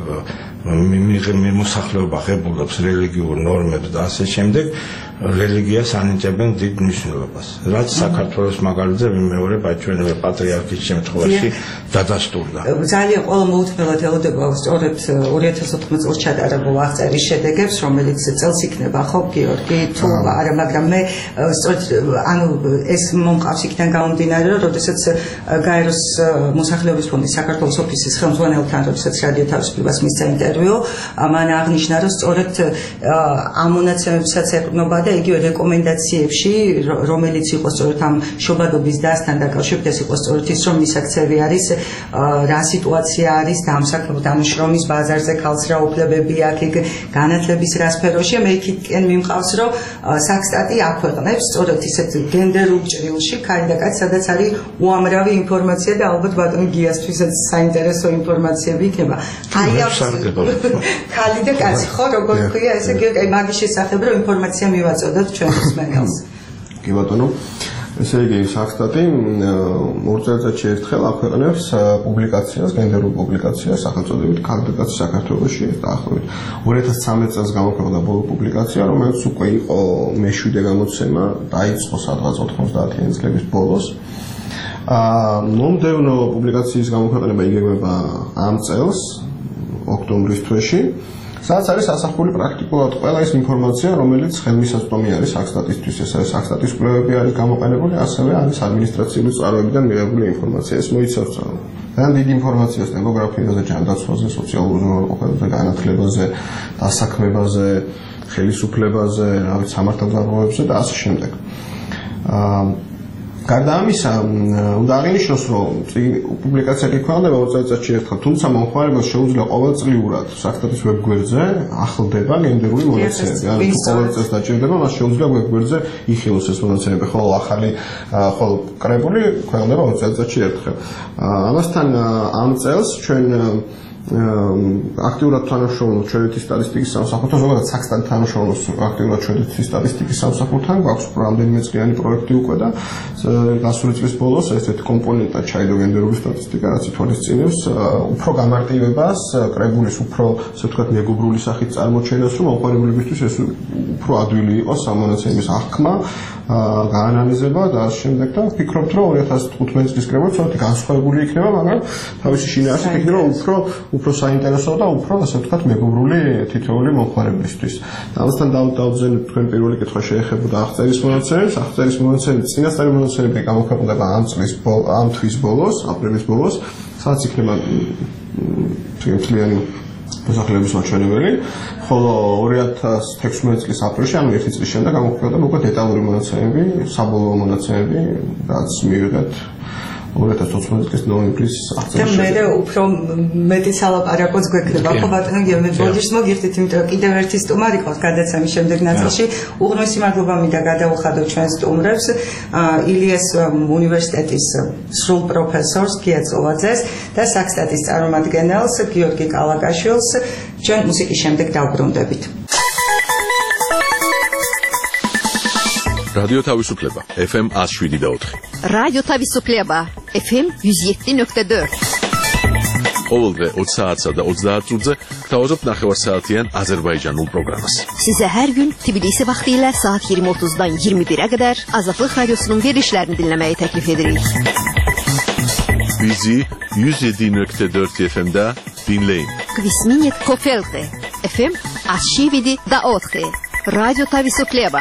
აქვს, მოსახლეობა ღებულობს რელიგიურ ნორმებს და ასე შემდეგ, რელიგიას ანიჭებენ დიდ მნიშვნელობას. რაც საქართველოს მაგალითზე მეორე ბაჩვენე პატრიარქის შემთხვევაში დადასტურდა. ძალიან ყველა მოუთმელად ელოდება სწორედ ორი ათას ოთხმეტ წელს ჩატარებულ აღწერის შედეგებს, რომელიც წელს იქნება, ხო, გიორგი, თუ არა, მაგრამ მე სწორედ ანუ ეს მომყავს იქიდან გამომდინარე, რომ როდესაც გაეროს მოსახლეობის ფონდის საქართველოს ოფისის ხელმძღვანელთან, როდესაც რადიო თავისუფლებას მისცა ინტერვიუ, მან აღნიშნა, რომ სწორედ ამ მონაცემებსაც ეყრდნობა და იგივე რეკომენდაციებში, რომელიც იყო სწორედ ამ შობადობის დასთან დაკავშირებით, იყო სწორედ ის, რომ მისაქცევი არის, რა სიტუაცია არის დამსაქმებელ დამშრომის ბაზარზე, ქალს რა უფლებები აქვს, განათლების რა სფეროშია. მე იქიდან მიმყავს, რომ საქსტატი აქვეყნებს სწორედ ისეთ გენდერულ ჭრილში, ქალი და კაცი, სადაც არის უამრავი ინფორმაცია და ალბათ ბატონი გიასთვისაც საინტერესო ინფორმაციები იქნება. აი აქვს ქალი და კაცი, ხო, როგორ ქვია, ესე იგი მაგის შესახებ რომ ინფორმაცია მივაწოდოთ ჩვენ მსმენელს. კი ბატონო. ესე იგი საქსტატი ორ წელიწადში ერთხელ აქვეყნებს პუბლიკაციას, გენდერულ პუბლიკაციას, სახელწოდებით ქალი და კაცი საქართველოში, დაახლოებით ორი ათას ცხრამეტ წელს გამოქვეყნდა ბოლო პუბლიკაცია, რომელიც უკვე იყო მეშვიდე გამოცემა, დაიწყო სადღაც ოთხმოცდაათიანი წლების ბოლოს. აა მომდევნო პუბლიკაციის გამოქვეყნება იგეგმება ამ წელს, ოქტომბრის თვეში. სადაც არის ასახული პრაქტიკულად ყველა ის ინფორმაცია, რომელიც ხელმისაწვდომი არის საქსტატისთვის, ეს არის საქსტატის კვლევები არის გამოყენებული, ასევე არის ადმინისტრაციული წყაროებიდან მიღებული ინფორმაცია. ეს მოიცავს ძალიან დიდი ინფორმაციას დემოგრაფიაზე, ჯანდაცვაზე, სოციალურ უზრუნველყოფაზე, განათლებაზე, დასაქმებაზე, ხელისუფლებაზე, რაღაც სამართალდამცავებზე და ასე შემდეგ. აა გარდა ამისა, უნდა აღინიშნოს, რომ პუბლიკაცია გიქვეყნდება ორ წელიწადში ერთხელ, თუმცა მომხმარებელს შეუძლია ყოველწლიურად საქსტატის ვებგვერდზე ახლდება გენდერული მონაცემები. ანუ თუ ყოველ წელს დაჭირდება, მას შეუძლია ვებგვერდზე იხილოს ეს მონაცემები, ხოლო ახალი ხოლო კრებული ქვეყნდება ორ წელიწადში ერთხელ. ამასთან ამ წელს ჩვენ აქტიურად თანამშრომლობთ ჩვენეთის სტატისტიკის სამსახურთან, ზოგადად საქსტატი თანამშრომლობს აქტიურად ჩვენეთის სტატისტიკის სამსახურთან, გვაქვს რამდენიმე წლიანი პროექტი უკვე და გასული წლის ბოლოს ერთ-ერთი კომპონენტად ჩაიდო გენდერული სტატისტიკა, რაც ითვალისწინებს უფრო გამარტივებას, კრებულის უფრო, ასე ვთქვათ, მეგობრული სახით წარმოჩენას, რომ მომხმარებლებისთვის ეს უფრო ადვილი იყოს სამონაცემის აღქმა, გაანალიზება და ამ შემდეგ და ვფიქრობთ, რომ ორი ათას თხუთმეტი წლის კრებული ცოტა განსხვავებული იქნება, მაგრამ თავისი შინაარსით იქნება უფრო უფრო საინტერესო და უფრო, ასე ვთქვათ, მეგობრული თითოეული მომხმარებლისთვის. ამასთან დავუძენოთ თქვენ პირველი კითხვა შეეხებოდა აღწერის მონაცემებს, აღწერის მონაცემები, წინასწარი მონაცემები გამოქვეყნდება ამ წლის ამ თვის ბოლოს, აპრილის ბოლოს, სადაც იქნება თლიანი მოსახლეობის მაჩვენებელი, ხოლო ორი ათას თექვსმეტი წლის აპრილში, ანუ ერთი წლის შემდეგ გამოქვეყნდება უკვე დეტალური მონაცემები, საბოლოო მონაცემები, რაც მივიღეთ ორი ათას ოცდაოთხ წლის ნოემბრის აღწერაში. და მე უფრო მეტი სალაპარაკოც გვექნება, ხო ბატონო, მე ბოდიშს მოგიხდით, იმიტომ რომ კიდევ ერთი სტუმარი ყავს გადაცემის შემდეგ ნაწილში. უღრმესი მადლობა მინდა გადაუხადო ჩვენ სტუმრებს, ილიას უნივერსიტეტის სრულ პროფესორს გია წოლაძეს და საქსტატის წარმომადგენელს გიორგი კალაკაშვილს. ჩვენ მუსიკის შემდეგ დავბრუნდებით. რადიო თავისუფლება ეფ ემ ათს შვიდი და ოთხი. რადიო თავისუფლება ეფ ემ yüz yedi nokta dört. ყოველდღე ოცი საათსა და ოცდაათ წუთზე გთავაზობთ ნახევარსაათიან აზერბაიჯანულ პროგრამას. Size her gün Tbilisi vaxtilə saat iyirmi otuzdan iyirmi birə qədər Azadlıq Radiosunun verilişlərini dinləməyi təklif edirik. Bizi yüz yedi nokta dört efe em'də dinləyin. Kvisminit Kofelte efe em ათს შვიდი და ოთხი. Радио Тависуклеба.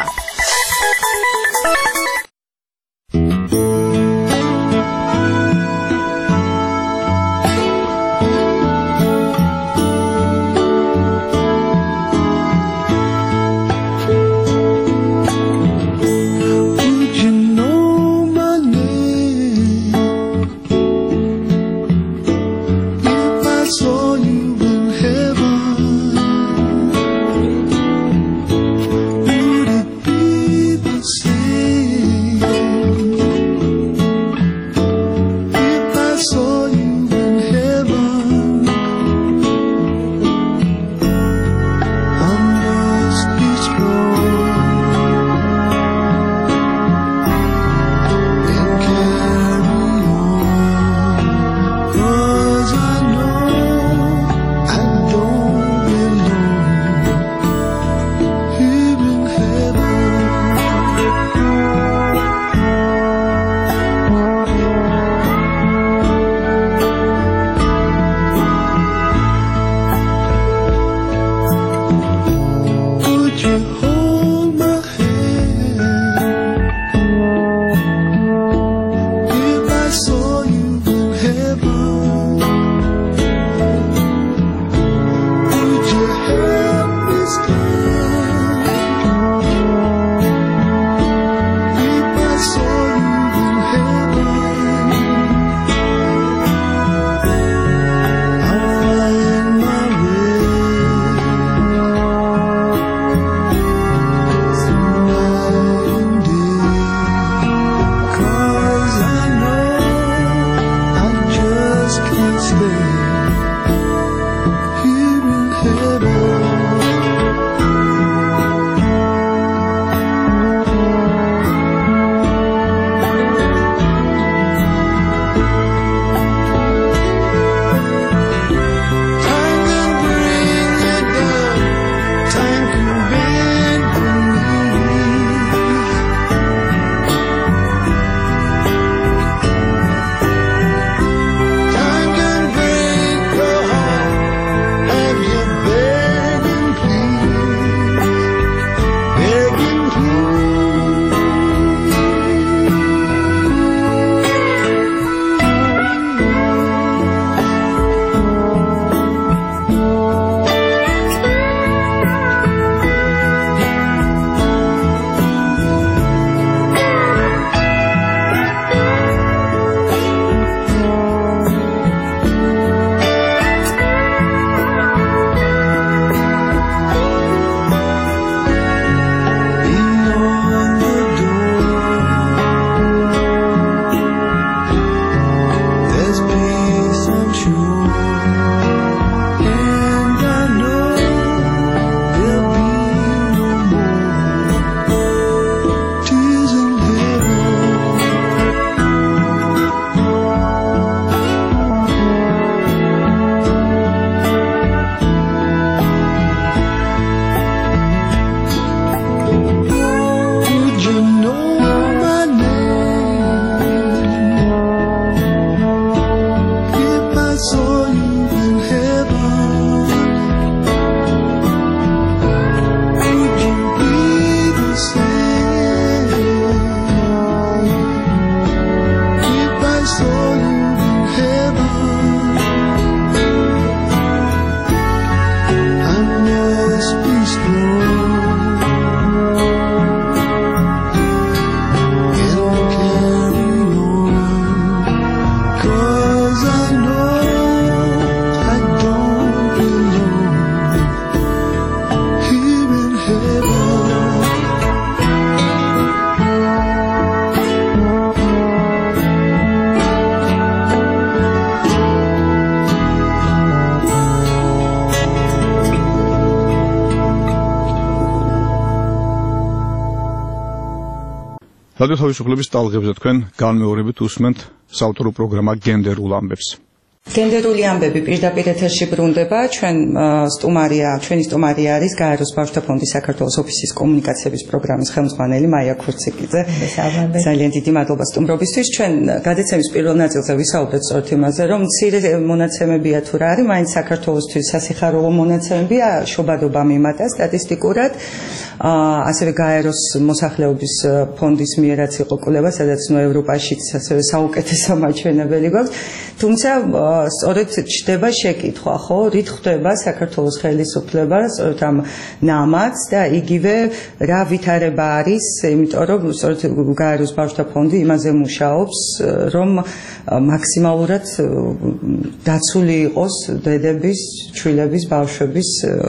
რადიო თავისუფლების ტალღებზე თქვენ განმეორებით უსმენთ საავტორო პროგრამა გენდერულ ამბებს. გენდერული ამბები პირდაპირ ეთერში ბრუნდება. ჩვენ სტუმარია, ჩვენი სტუმარია არის გაეროს ბავშვთა ფონდის საქართველოს ოფისის კომუნიკაციების პროგრამის ხელმძღვანელი მაია ქურციკიძე. ძალიან დიდი მადლობა სტუმრობისთვის. ჩვენ გადაცემის პირველ ნაწილზე ვისაუბრეთ სწორედ იმაზე, რომ მცირე მონაცემებია თუ რა არის, მაინც საქართველოსთვის სასიხარულო მონაცემებია, შობადობა მიმატა სტატისტიკურად. ასევე გაეროს მოსახლეობის ფონდის მიერაც იყო კვლევა, სადაც ნუ ევროპაშიც ასევე საუკეთესო მაჩვენებელი გვაქვს. თუმცა სწორედ ჩდება შეკითხვა, ხო, რით ხვდება საქართველოს ხელისუფლება სწორედ ამ ნამაც და იგივე რა ვითარება არის, იმიტომ რომ სწორედ გაეროს ბავშვთა ფონდი იმაზე მუშაობს, რომ მაქსიმალურად დაცული იყოს დედების, ჩვილების, ბავშვების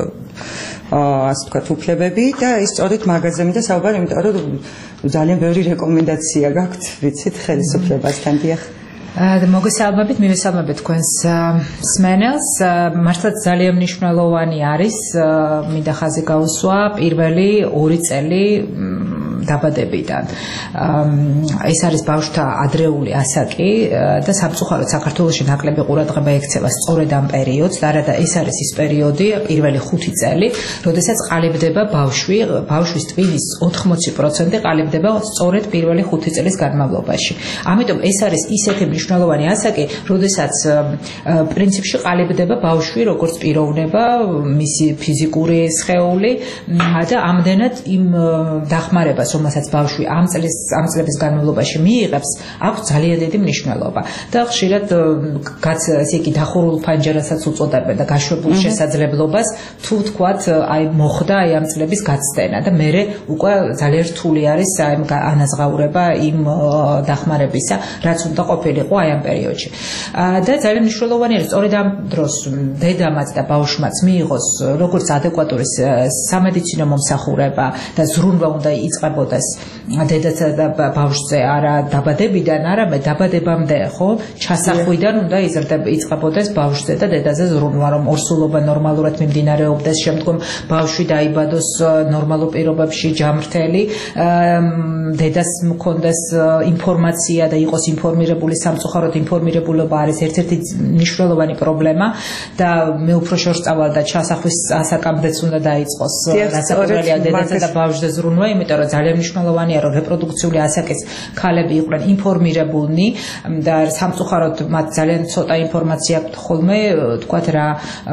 ასე ვთქვათ, უფლებები და ის სწორედ მაგაზე მინდა საუბარი, იმიტომ რომ ძალიან ბევრი რეკომენდაცია გაქვთ, ვიცით, ხელისუფლებასთან. დიახ. მოგესალმებით, მივესალმებით თქვენს მსმენელს. მართლაც ძალიან მნიშვნელოვანი არის, მინდა ხაზი გაუსვა პირველი ორი წელი დაბადებიდან. ეს არის ბავშვთა ადრეული ასაკი და სამწუხაროდ საქართველოში ნაკლები ყურადღება ექცევა სწორედ ამ პერიოდს, და არადა ეს არის ის პერიოდი, პირველი ხუთი წელი, როდესაც ყალიბდება ბავშვი, ბავშვის ტვინის ოთხმოცი პროცენტი ყალიბდება სწორედ პირველი ხუთი წლის განმავლობაში. ამიტომ ეს არის ისეთი მნიშვნელოვანი ასაკი, როდესაც პრინციპში ყალიბდება ბავშვი როგორც პიროვნება, მისი ფიზიკური სხეული და ამდენად იმ დახმარებას, რომელსაც ბავშვი ამ წლის ამ წლების განმავლობაში მიიღებს, აქვს ძალიან დიდი მნიშვნელობა. და ხშირად ესე იგი დახურულ ფანჯარასაც უწოდებენ და გაშვებულ შესაძლებლობას, თუ ვთქვათ, აი მოხდა აი ამ წლების გაცდენა და მერე უკვე ძალიან რთული არის აი ანაზღაურება იმ დახმარებისა, რაც უნდა ყოფილიყო აი ამ პერიოდში. და ძალიან მნიშვნელოვანი არის სწორედ ამ დროს დედამაც და ბავშვმაც მიიღოს როგორც ადეკვატური სამედიცინო მომსახურება და ზრუნვა უნდა იწყებოდეს დედაცა და ბავშვზე, არა დაბადებიდან, არამედ დაბადებამდე, ხო, ჩასახვიდან უნდა იწყებოდეს ბავშვზე და დედაზე ზრუნვა, რომ ორსულობა ნორმალურად მიმდინარეობდეს, შემდგომ ბავშვი დაიბადოს ნორმალურ პირობებში ჯამრთელი, დედას მქონდეს ინფორმაცია და იყოს ინფორმირებული. სამწუხაროდ ინფორმირებულობა არის ერთ-ერთი მნიშვნელოვანი პრობლემა და მე უფრო შორსწავალ და ჩასახვის ასაკამდეც უნდა დაიწყოს რასაკვირველია დედათა და ბავშვზე ზრუნვა, იმიტომ რომ ძალიან მნიშვნელოვანია, რომ რეპროდუქციული ასაკის ქალები იყვნენ ინფორმირებულნი და სამწუხაროდ მათ ძალიან ცოტა ინფორმაცია აქვთ ხოლმე, თქვათ რა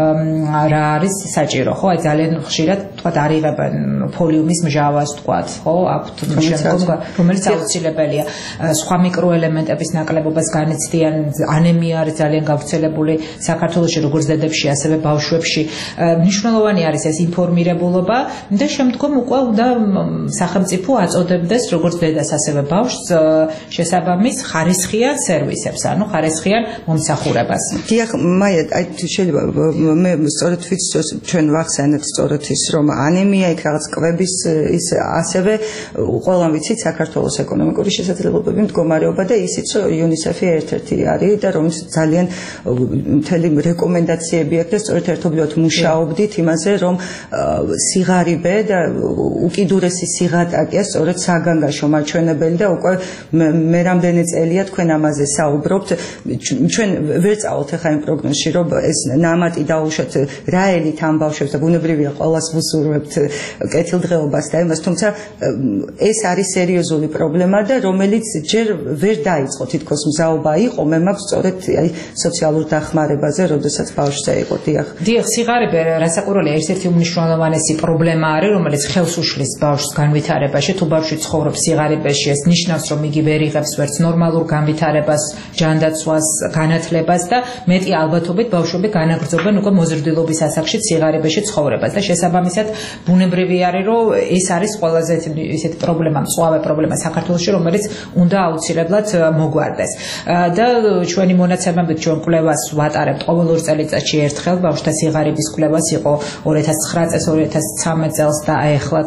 რა არის საჭირო, ხო? აი ძალიან ხშირად თქვათ არ იღებენ ფოლიუმის მჟავას, თქვათ, ხო? აქვთ შემდგომ, რომელიც აუცილებელია. სხვა მიკროელემენტების ნაკლებობას განიცდიან, ანემია არის ძალიან გავრცელებული საქართველოში, როგორც დედებში, ასევე ბავშვებში. მნიშვნელოვანი არის ეს ინფორმირებულობა და შემდგომ უკვე უნდა სახელმწიფო აწოდებდეს როგორც დედას, ასევე ბავშვს შესაბამის ხარისხიან სერვისებს, ანუ ხარისხიან მომსახურებას. დიახ, მაია, აი შეიძლება მე სწორედ ვიცით, ჩვენ ვახსენეთ სწორედ ის, რომ ანემია, იქ რაღაც კვების ის ასევე ყველამ ვიცით საქართველოს ეკონომიკური შესაძლებლობები, მდგომარეობა და ისიც, რომ იუნისეფი ერთ-ერთი არის და რომ ძალიან მთელი რეკომენდაციები აქვს და სწორედ ერთობლივად მუშაობდით იმაზე, რომ სიღარიბე და უკიდურესი სიღატაკეა სწორედ საგანგაშო მაჩვენებელი და უკვე მე რამდენი წელია თქვენ ამაზე საუბრობთ. ჩვენ ვერ წავალთ ახლა იმ პროგნოზში, რომ ეს ნამატი დაუშვათ რა ელით ამ ბავშვებს და ბუნებრივია ყველას ვუსურვებთ კეთილდღეობას და იმას, თუმცა ეს არის სერიოზული პრობლემა და რომელიც ჯერ ვერ დაიწყო, თითქოს მზაობა იყო, მე მაქვს სწორედ აი სოციალურ დახმარებაზე, როდესაც ბავშვზე იყო. დიახ. დიახ, სიღარიბე რასაკვირველია, ერთ-ერთი უმნიშვნელოვანესი პრობლემა არის, რომელიც ხელს უშლის ბავშვს განვითარებაში. თუ ბავშვი ცხოვრობს სიღარიბეში, ეს ნიშნავს, რომ იგი ვერ იღებს ვერც ნორმალურ განვითარებას, ჯანდაცვას, განათლებას და მეტი ალბათობით ბავშვები განაგრძობენ უკვე მოზრდილობის ასაკში სიღარიბეში ცხოვრებას და შესაბამისად ბუნებრივი არის, რომ ეს არის ყველაზე ესეთი პრობლემა, მწვავე პრობლემა საქართველოში, რომელიც უნდა აუცილებლად მოგვარდეს. და ჩვენი მონაცემებით ჩვენ კვლევას ვატარებთ ყოველ ორ წელიწადში ერთხელ, ბავშვთა სიღარიბის კვლევას იყო ორი ათას ცხრა წელს, ორი ათას ცხრამეტ წელს და ახლაც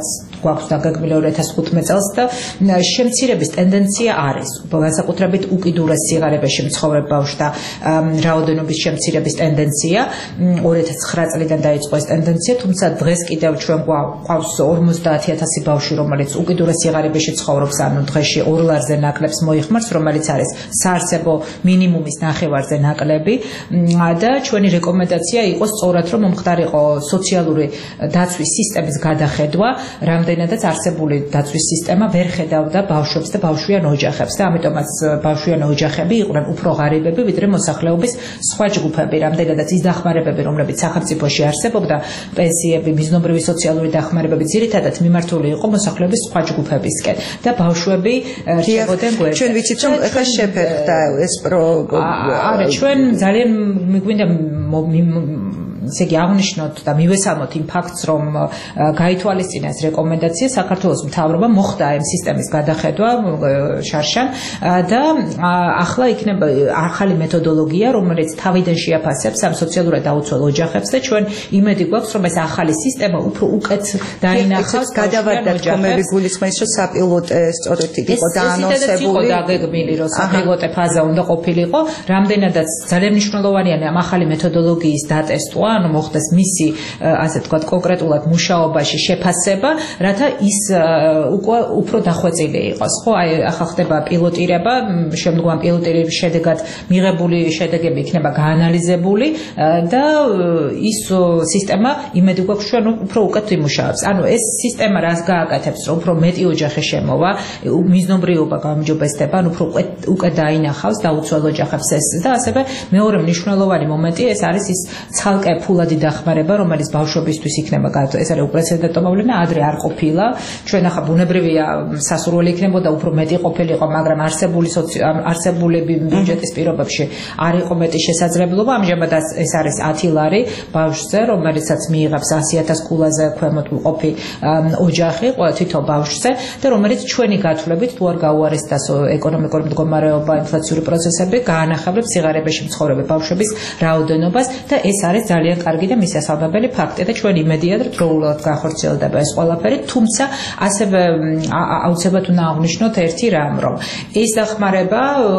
გვაქვს დაგეგმილი ორი ათას ხუთმეტ წელს და შემცირების ტენდენცია არის. განსაკუთრებით უკიდურეს სიღარიბეში მცხოვრებ ბავშვთა რაოდენობის შემცირების ტენდენცია ორი ათას ცხრა წლიდან დაიწყო ეს ტენდენცია, თუმცა დღეს კიდევ ჩვენ გვაქვს ორმოცდაათი ათასი ბავშვი, რომელიც უკიდურეს სიღარიბეში ცხოვრობს, ანუ დღეში ორ ლარზე ნაკლებს მოიხმარს, რომელიც არის საარსებო მინიმუმის ნახევარზე ნაკლები და ჩვენი რეკომენდაცია იყო სწორად რომ მომხდარიყო სოციალური დაცვის სისტემის გადახედვა, რამდენადაც არსებული დაცვის სისტემა ვერ ხედავდა ბავშვებს და ბავშვიან ოჯახებს და ამიტომაც ბავშვიან ოჯახები იყვნენ უფრო ღარიბები ვიდრე მოსახლეობის სხვა ჯგუფები, რამდენადაც ის დახმარებები, რომლებიც სახელმწიფოში არსებობდა, პენსიები, მიზნობრივი სოციალური დახმარებები ძირითადად მიმართული იყო მოსახლეობის სხვა ჯგუფებისკენ და ბავშვები რჩებოდნენ გვერდზე. ჩვენ ვიცით რომ ეხლა შეფერხდა ეს პრო არა ჩვენ ძალიან მიგვინდა ესე იგი აღნიშნოთ და მივესალმოთ იმ ფაქტს, რომ გაითვალისწინა ეს რეკომენდაცია საქართველოს მთავრობამ მოხდა ამ სისტემის გადახედვა შარშან და ახლა იქნება ახალი მეთოდოლოგია, რომელიც თავიდან შეაფასებს ამ სოციალურად დაუცველ ოჯახებს და ჩვენ იმედი გვაქვს, რომ ეს ახალი სისტემა უფრო უკეთ დაინახავს გადავარდათ კომები გულისხმობს, რომ საპილოტე სწორედ იყო დაანონსებული. ეს დაგეგმილი რომ საპილოტე ფაზა უნდა ყოფილიყო, რამდენადაც ძალიან მნიშვნელოვანია ამ ახალი მეთოდოლოგიის დატესტვა, ანუ მოხდეს მისი ასე ვთქვათ კონკრეტულად მუშაობაში შეფასება, რათა ის უკვე უფრო დახვეწილი იყოს. ხო, აი ახლა ხდება პილოტირება, შემდგომ ამ პილოტირების შედეგად მიღებული შედეგები იქნება გაანალიზებული და ის სისტემა იმედი გვაქვს ჩვენ უფრო უკეთ იმუშავებს. ანუ ეს სისტემა რას გააკეთებს, რომ უფრო მეტი ოჯახი შემოვა, მიზნობრიობა გაუმჯობესდება, ანუ უფრო უკეთ დაინახავს დაუცველ ოჯახებს ეს და ასევე მეორე მნიშვნელოვანი მომენტი ეს არის ის ცალკე ფულადი დახმარება, რომელიც ბავშვებისთვის იქნება ეს არის უპრეცედენტო მოვლენა, ადრე არ ყოფილა. ჩვენ ახლა ბუნებრივია სასურველი იქნებოდა უფრო მეტი ყოფილიყო, მაგრამ არსებული არსებული ბიუჯეტის პირობებში არ იყო მეტი შესაძლებლობა. ამჟამად ეს არის ათი ლარი ბავშვზე, რომელიცაც მიიღებს ასი ათას ქულაზე ქვემოთ მყოფი ოჯახი თითო ბავშვზე და რომელიც ჩვენი გათვლებით თუ არ გაუარესდა ეკონომიკური მდგომარეობა, ინფლაციური პროცესები, გაანახავებს სიღარიბეში მცხოვრები ბავშვების რაოდენობას და ეს არის ძალიან კარგი და მისასალმებელი ფაქტი და ჩვენ იმედია რომ დროულად განხორციელდება ეს ყველაფერი, თუმცა ასევე აუცილებლად უნდა აღვნიშნოთ ერთი რამ, რომ ეს დახმარება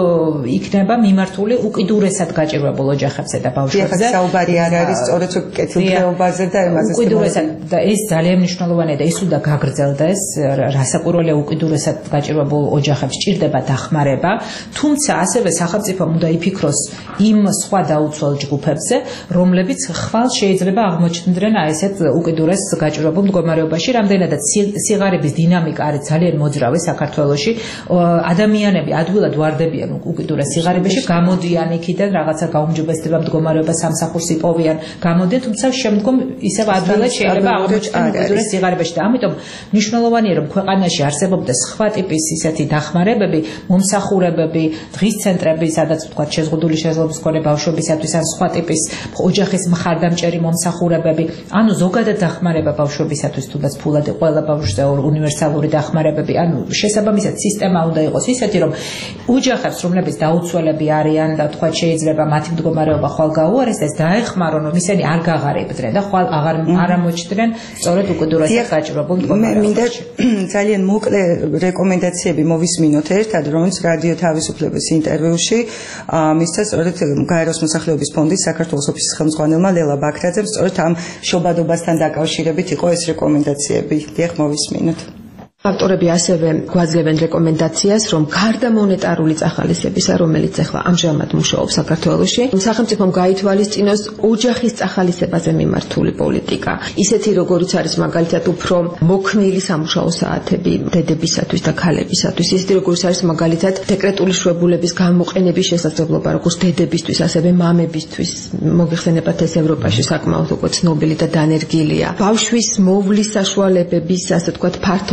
იქნება მიმართული უკიდურესად გაჭირვებულ ოჯახებზე და ბავშვებზე. ეს საუბარი არ არის სწორედ კეთილდღეობაზე და იმაზე. უკიდურესად და ეს ძალიან მნიშვნელოვანია და ის უნდა გაგრძელდეს, რასაკვირველია უკიდურესად გაჭირვებულ ოჯახებს ჭირდება დახმარება, თუმცა ასევე სახელმწიფომ უნდა იფიქროს იმ სხვა დაუცველ ჯგუფებზე, რომლებიც ხვალ შეიძლება აღმოჩნდნენ აი ესეთ უკიდურეს გაჭირვებულ მდგომარეობაში, რამდენადაც სიღარიბის დინამიკა არის ძალიან მოძრავი საქართველოში. ადამიანები ადვილად ვარდებიან უკიდურეს სიღარიბეში, გამოდიან იქიდან რაღაცა გაუმჯობესდება მდგომარეობა, სამსახურს იპოვიან, გამოდიან, თუმცა შემდგომ ისევ ადვილად შეიძლება აღმოჩნდნენ უკიდურეს სიღარიბეში და ამიტომ მნიშვნელოვანია რომ ქვეყანაში არსებობდეს სხვა ტიპის ისეთი დახმარებები, მომსახურებები, დღის ცენტრები, სადაც ვთქვათ შეზღუდული შესაძლებლობის მქონე ბავშვებისათვის ან სხვა ტიპის ოჯახის მხარდამჭერი მომსახურებები, ანუ ზოგადად დახმარება ბავშვებისათვის, თუნდაც ფულადი ყველა ბავშვზე უნივერსალური დახმარებები, ანუ შესაბამისად სისტემა უნდა იყოს ისეთი, რომ ოჯახებს, რომლებიც დაუცველები არიან და თქვა შეიძლება მათი მდგომარეობა ხვალ გაუარესდეს, დაეხმარონ, რომ ისინი არ გაღარიბდნენ და ხვალ აღარ არ ამოჩნდნენ სწორედ უკიდურესად გაჭირვებულ მდგომარეობაში. ძალიან მოკლე რეკომენდაციები მოვისმინოთ ერთად, რომელიც რადიო თავისუფლების ინტერვიუში მისცა სწორედ გაეროს მოსახლეობის ფონდის საქართველოს ოფისის ხელმძღვანელმა ლელა ბაქრაძემ, სწორედ ამ შობადობასთან დაკავშირებით იყო ეს რეკომენდაციები. დიახ, მოვისმინოთ. ავტორები ასევე გვაძლევენ რეკომენდაციას, რომ გარდა მონეტარული წახალისებისა, რომელიც ახლა ამჟამად მუშაობს საქართველოში, სახელმწიფომ გაითვალისწინოს ოჯახის წახალისებაზე მიმართული პოლიტიკა. ისეთი როგორიც არის მაგალითად უფრო მოქნილი სამუშაო საათები დედებისათვის და ქალებისათვის, ისეთი როგორიც არის მაგალითად დეკრეტული შვებულების გამოყენების შესაძლებლობა როგორც დედებისთვის, ასევე მამებისთვის. მოგეხსენებათ ეს ევროპაში საკმაოდ უკვე ცნობილი და დანერგილია. ბავშვის მოვლის საშუალებების, ასე ვთქვათ, ფართო ქსელი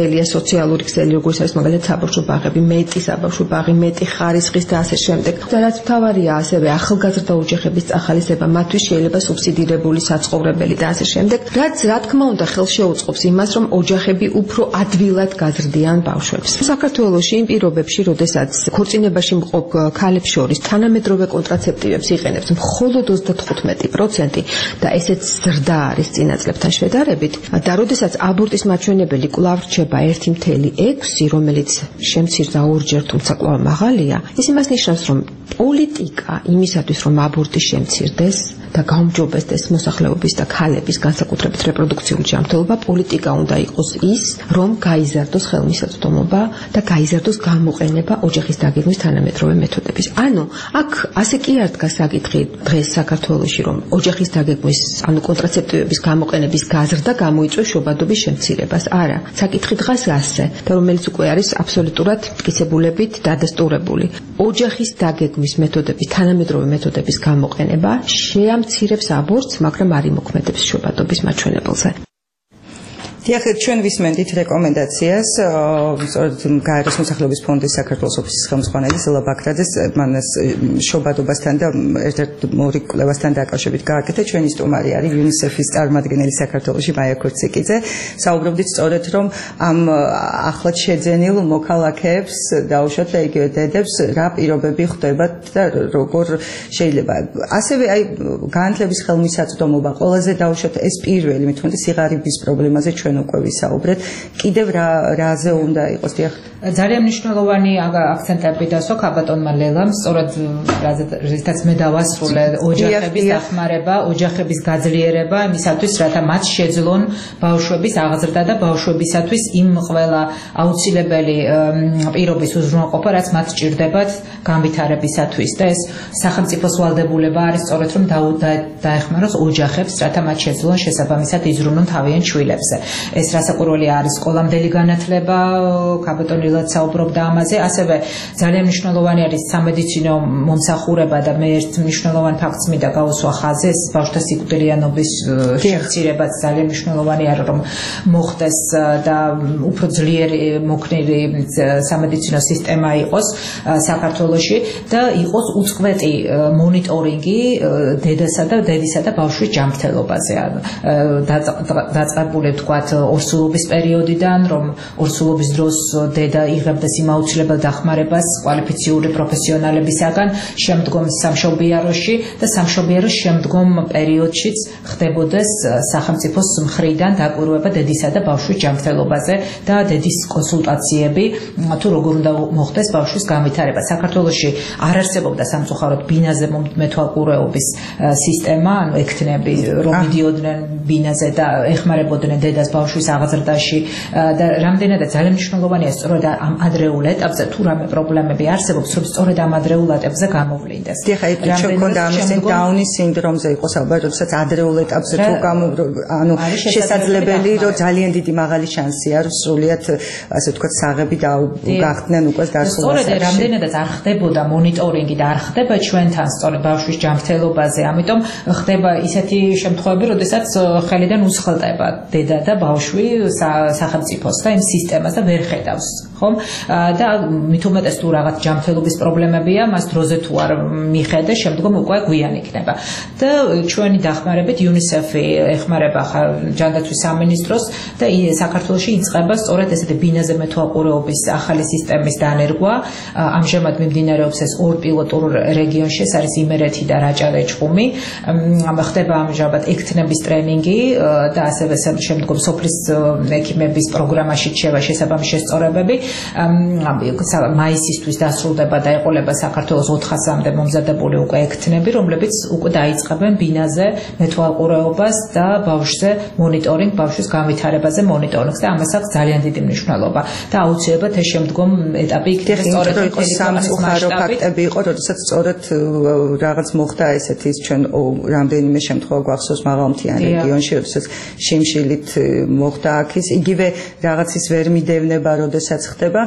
ქსელია, სოციალური ქსელი, როგორც არის მაგალითად საბავშვო ბაღები, მეტი საბავშვო ბაღი, მეტი ხარისხის და ასე შემდეგ. და რაც მთავარია, ასევე ახალგაზრდა ოჯახების წახალისება, მათთვის შეიძლება სუბსიდირებული საცხოვრებელი და ასე შემდეგ, რაც რა თქმა უნდა ხელს შეუწყობს იმას, რომ ოჯახები უფრო ადვილად გაზრდიან ბავშვებს. საქართველოში იმ პირობებში, როდესაც ქორწინებაში მყოფ ქალებს შორის თანამედროვე კონტრაცეპტივებს იყენებს მხოლოდ ოცდათხუთმეტი პროცენტი და ესეც ზრდა არის წინა წლებთან შედარებით, და როდესაც აბორტის მაჩვენებელი კვლავ რჩება ერთი მცდელო ექვსი, რომელიც შემცირდა ორჯერ, თუმცა კვლავ მაღალია, ის იმას ნიშნავს, რომ პოლიტიკა იმისათვის, რომ აბორტი შემცირდეს და გაუმჯობესდეს მოსახლეობის და ქალების განსაკუთრებით რეპროდუქციული ჯანმრთელობა, პოლიტიკა უნდა იყოს ის, რომ გაიზარდოს ხელმისაწვდომობა და გაიზარდოს გამოყენება ოჯახის დაგეგმვის თანამედროვე მეთოდების. ანუ აქ ასე კი არ დგას საკითხი დღეს საქართველოში, რომ ოჯახის დაგეგმვის, ანუ კონტრაცეპტივების გამოყენების გაზრდა გამოიწვევს შობადობის შემცირებას. არა, საკითხი დგას ასე, და რომელიც უკვე არის აბსოლუტურად მტკიცებულებით დადასტურებული. ოჯახის დაგეგმვის მეთოდების, თანამედროვე მეთოდების გამოყენება შეამცირებს აბორტს, მაგრამ არ იმოქმედებს შობადობის მაჩვენებელზე. დიახ, ჩვენ ვისმენთ რეკომენდაციას, სწორედ გაეროს მოსახლეობის ფონდის საქართველოს ოფისის ხელმძღვანელის ზელა ბაქრაძეს მანას შობადობასთან და ერთ-ერთ ორი კვლევასთან დაკავშირებით გააკეთა. ჩვენი სტუმარი არის იუნისეფის წარმომადგენელი საქართველოში მაია ქორციკიძე. საუბრობდით სწორედ, რომ ამ ახლად შეძენილ მოქალაქეებს, დაუშვათ და იგივე დედებს, რა პირობები ხდება და როგორ შეიძლება. ასევე აი განათლების ხელმისაწვდომობა, ყველაზე დაუშვათ ეს პირველი, მე თვითონ სიღარიბის პრობლემაზე ჩვენ უკვე ვისაუბრეთ. კიდევ რა რაზე უნდა იყოს? დიახ, ძალიან მნიშვნელოვანი აქცენტები დასვა ქაბატონმა ლელამ, სწორედ რაზეც მე დავასრულე, ოჯახების დახმარება, ოჯახების გაძლიერება იმისათვის, რათა მათ შეძლონ ბავშვების აღზრდა და ბავშვებისათვის იმ ყველა აუცილებელი პირობის უზრუნველყოფა, რაც მათ სჭირდებათ განვითარებისათვის. და ეს სახელმწიფოს ვალდებულება არის სწორედ, რომ დაეხმაროს ოჯახებს, რათა მათ შეძლონ შესაბამისად იზრუნონ თავიანთ შვილებზე. ეს რასაკვირველი არის სკოლამდელი განათლება, ქაბატონ ლელაც საუბრობდა ამაზე, ასევე ძალიან მნიშვნელოვანი არის სამედიცინო მომსახურება და მე ერთ მნიშვნელოვან ფაქტს მინდა გავუსვა ხაზზე, ეს ბავშვთა სიკვდილიანობის შემცირებაც ძალიან მნიშვნელოვანი არის, რომ მოხდეს და უფრო ძლიერი მოქნილი სამედიცინო სისტემა იყოს საქართველოში და იყოს უწყვეტი მონიტორინგი დედასა და დედისა და ბავშვის ჯანმრთელობაზე. დაწყებული ვთქვათ ორსულობის პერიოდიდან, რომ ორსულობის დროს დედა იღებდეს იმ აუცილებელ დახმარებას კვალიფიციური პროფესიონალებისაგან, შემდგომ სამშობიაროში და სამშობიაროს შემდგომ პერიოდშიც ხდებოდეს სახელმწიფოს მხრიდან დაკვირვება დედისა და ბავშვის ჯანმრთელობაზე და დედის კონსულტაციები, თუ როგორ უნდა მოხდეს ბავშვის განვითარება. საქართველოში არ არსებობდა სამწუხაროდ ბინაზე მეთვალყურეობის სისტემა, ანუ ექთნები რომ მიდიოდნენ ბინაზე და ეხმარებოდნენ დედას ბავშვის აღზრდაში და რამდენადაც ძალიან მნიშვნელოვანია სწორედ ამ ადრეულ ეტაპზე თუ რამე პრობლემები არსებობს, რომ სწორედ ამ ადრეულ ეტაპზე გამოვლინდეს. დიახ, აი ჩვენ მქონდა ამის დაუნის სინდრომზე იყო საბა, როდესაც ადრეულ ეტაპზე თუ გამო ანუ შესაძლებელი რომ ძალიან დიდი მაღალი შანსია რომ სრულიად ასე ვთქვათ საღები გახდნენ უკვე დასრულებას. სწორედ რამდენადაც არ ხდებოდა მონიტორინგი და არ ხდება ჩვენთან სწორედ ბავშვის ჯანმრთელობაზე, ამიტომ ხდება ისეთი შემთხვევები, როდესაც ხელიდან უსხლტება დედა და ბავშვი სახელმწიფოს და იმ სისტემას და ვერ ხედავს, ხომ? და მით უმეტეს თუ რაღაც ჯანმრთელობის პრობლემებია, მას დროზე თუ არ მიხედე, შემდგომ უკვე გვიან იქნება. და ჩვენი დახმარებით იუნისეფი ეხმარება ჯანდაცვის სამინისტროს და საქართველოში იწყება სწორედ ესეთი ბინაზე მეთვალყურეობის ახალი სისტემის დანერგვა. ამჟამად მიმდინარეობს ეს ორ პილოტურ რეგიონში, ეს არის იმერეთი და რაჭა-ლეჩხუმი. ხდება ამჟამად ექთნების ტრენინგი და ასევე შემდგომ სოფლის ექიმების პროგრამაში შევა შესაბამისი შესწორებები. მაისისთვის დასრულდება და ეყოლება საქართველოს ოთხასამდე მომზადებული უკვე ექთნები, რომლებიც უკვე დაიწყებენ ბინაზე მეთვალყურეობას და ბავშვზე მონიტორინგ, ბავშვის განვითარებაზე მონიტორინგს და ამას აქვს ძალიან დიდი მნიშვნელობა და აუცილებლად ეს შემდგომ ეტაპი იქნება სწორედ იყოს სამწუხარო ფაქტები იყო, როდესაც სწორედ რაღაც მოხდა ესეთი ჩვენ რამდენიმე შემთხვევა გვახსოვს მაღალმთიან რეგიონში, როდესაც შიმშილით მოხდა აქ ის იგივე რაღაცის ვერ მიდევნება, როდესაც ხდება.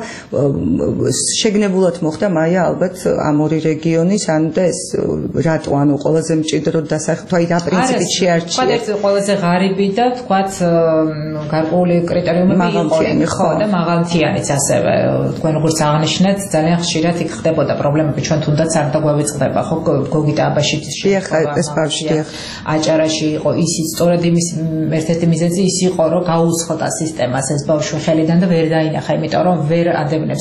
შეგნებულად მოხდა მაია ალბათ ამ ორი რეგიონის ანუ და ეს რატო ანუ ყველაზე მჭიდროდ დასახელდა აი რა პრინციპით შეარჩია. თქვა ერთ ყველაზე ღარიბი და თქვათ გარკვეული კრიტერიუმები იყო ხო და მაღალმთიანიც ასევე თქვენ როგორც აღნიშნეთ ძალიან ხშირად იქ ხდებოდა პრობლემები ჩვენ თუნდაც არ დაგვევიწყდება ხო გოგიტა აბაშიძის შეხვედრა აჭარაში იყო ისიც სწორედ იმის ერთ-ერთი მიზეზი ის იყო რომ გაუცხლდა სისტემას ეს ბავშვი ხელიდან და ვერ დაინახა იმიტომ რომ ვერ ადევნებს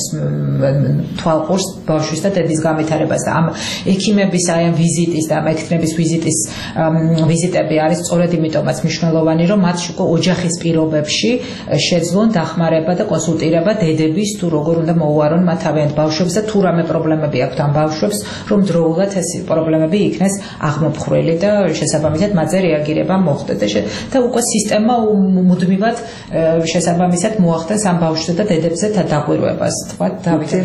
თვალყურს ბავშვის და დედის განვითარებას და ამ ექიმების აი ამ ვიზიტის და მექნების ვიზიტის ვიზიტები არის სწორედ იმიტომაც მნიშვნელოვანი რომ მათ უკვე ოჯახის პირობებში შეძლონ დახმარება და კონსულტირება დედების თუ როგორ უნდა მოუარონ მათ თავიანთ ბავშვებს და თუ რამე პრობლემები აქვთ ამ ბავშვებს რომ დროულად ეს პრობლემები იქნეს აღმოფხრილი და შესაბამისად მათზე რეაგირება მოხდეს და უკვე სისტემა მუდმივად შესაბამისად მოახდენს ამ ბავშვებზე და დედებზე დაკვირვებას თქვა დავითი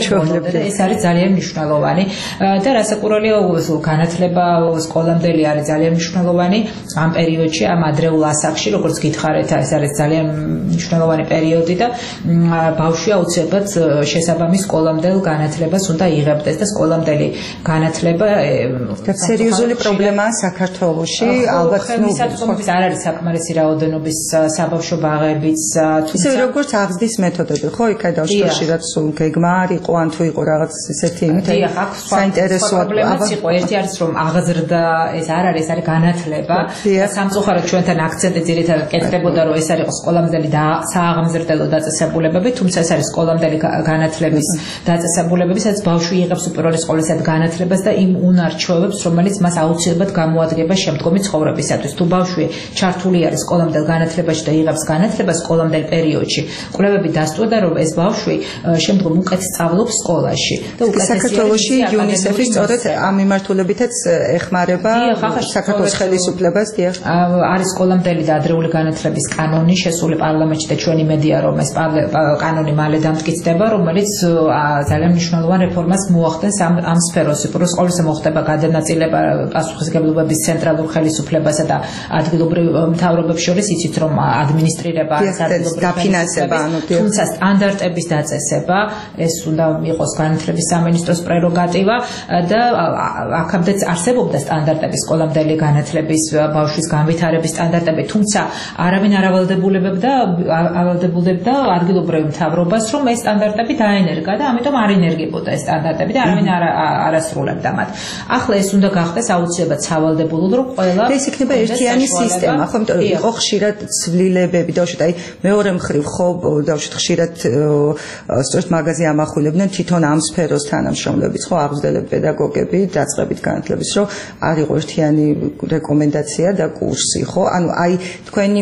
და ეს არის ძალიან მნიშვნელოვანი და რასაკვირველია განათლება სკოლამდელი არის ძალიან მნიშვნელოვანი ამ პერიოდში ამ ადრეულ ასაკში როგორც გითხარით ეს არის ძალიან მნიშვნელოვანი პერიოდი და ბავშვი აუცილებლად შესაბამის სკოლამდელ განათლებას უნდა იღებდეს და სკოლამდელი განათლება და სერიოზული პრობლემაა საქართველოში ალბათ ნუ არ არის საკმარისი რაოდენობის საბავშვო ბაღებიც ისე როგორც აღზრდის მეთოდები ხო იქადავში ხშირად სულ გეგმა არ იყო ან თუ იყო რაღაც ისეთი იმითი საინტერესო პრობლემაც იყო ერთი არის რომ აღზრდა ეს არ არის არის განათლება სამწუხაროდ ჩვენთან აქცენტი ძირითადად კეთდებოდა რომ ეს არის სკოლამდელი და სააღმზრდელო დაწესებულებები თუმცა ეს არის სკოლამდელი განათლების დაწესებულებები სადაც ბავშვი იღებს უპირველეს სკოლისად განათლებას და იმ უნარ-ჩვევებს რომელიც მას აუცილებლად გამოადგება შემდგომი ცხოვრებისათვის თუ ბავშვი ჩართული არის სკოლამდელ განათლებაში და იღებს განათლებას სკოლამდელ პერიოდში კვლევები დასტურდა რომ ეს ბავშვი შემდგომ უკეთ სწავლობს სკოლაში და უკეთესია საქართველოში იუნისეფი სწორედ ამ მიმართულებითაც ეხმარება საქართველოს ხელისუფლებას დიახ არის სკოლამდელი და ადრეული განათლების კანონი შესული პარლამენტში და ჩვენი მედია რომ ეს კანონი მალე დამტკიცდება რომელიც ძალიან მნიშვნელოვან რეფორმას მოახდენს ამ ამ სფეროს უპირველეს სკოლისა მოხდება გადანაწილება პასუხისმგებლობის ცენტრალურ ხელისუფლებასა და ადგილობრივ მთავრობებს შორის იცით რომ ადმინისტრირება არის ადგილობრივ დაფინანსება ანუ თუმცა სტანდარტების დაწესება ეს უნდა იყოს განათლების სამინისტროს პრეროგატივა და აქამდეც არსებობდა სტანდარტები სკოლამდელი განათლების ბავშვის განვითარების სტანდარტები თუმცა არავინ არ ავალდებულებდა ავალდებულებდა ადგილობრივ მთავრობას რომ ეს სტანდარტები დაენერგა და ამიტომ არ ინერგებოდა ეს სტანდარტები და არავინ არ არასრულებდა მათ ახლა ეს უნდა გახდეს აუცილებლად სავალდებულო რომ ყველა ეს იქნება ერთიანი სისტემა ხო იმიტომ რომ იყო ხშირად ცვლილებები და უშუალოდ აი მეორე მხრივ ხო დავშოთ ხშირად სწორედ მაგაზე ამახვილებდნენ თვითონ ამ სფეროს თანამშრომლებიც ხო აღზრდელები პედაგოგები დაწყებით განათლების რომ არ იყო ერთიანი რეკომენდაცია და კურსი ხო ანუ აი თქვენი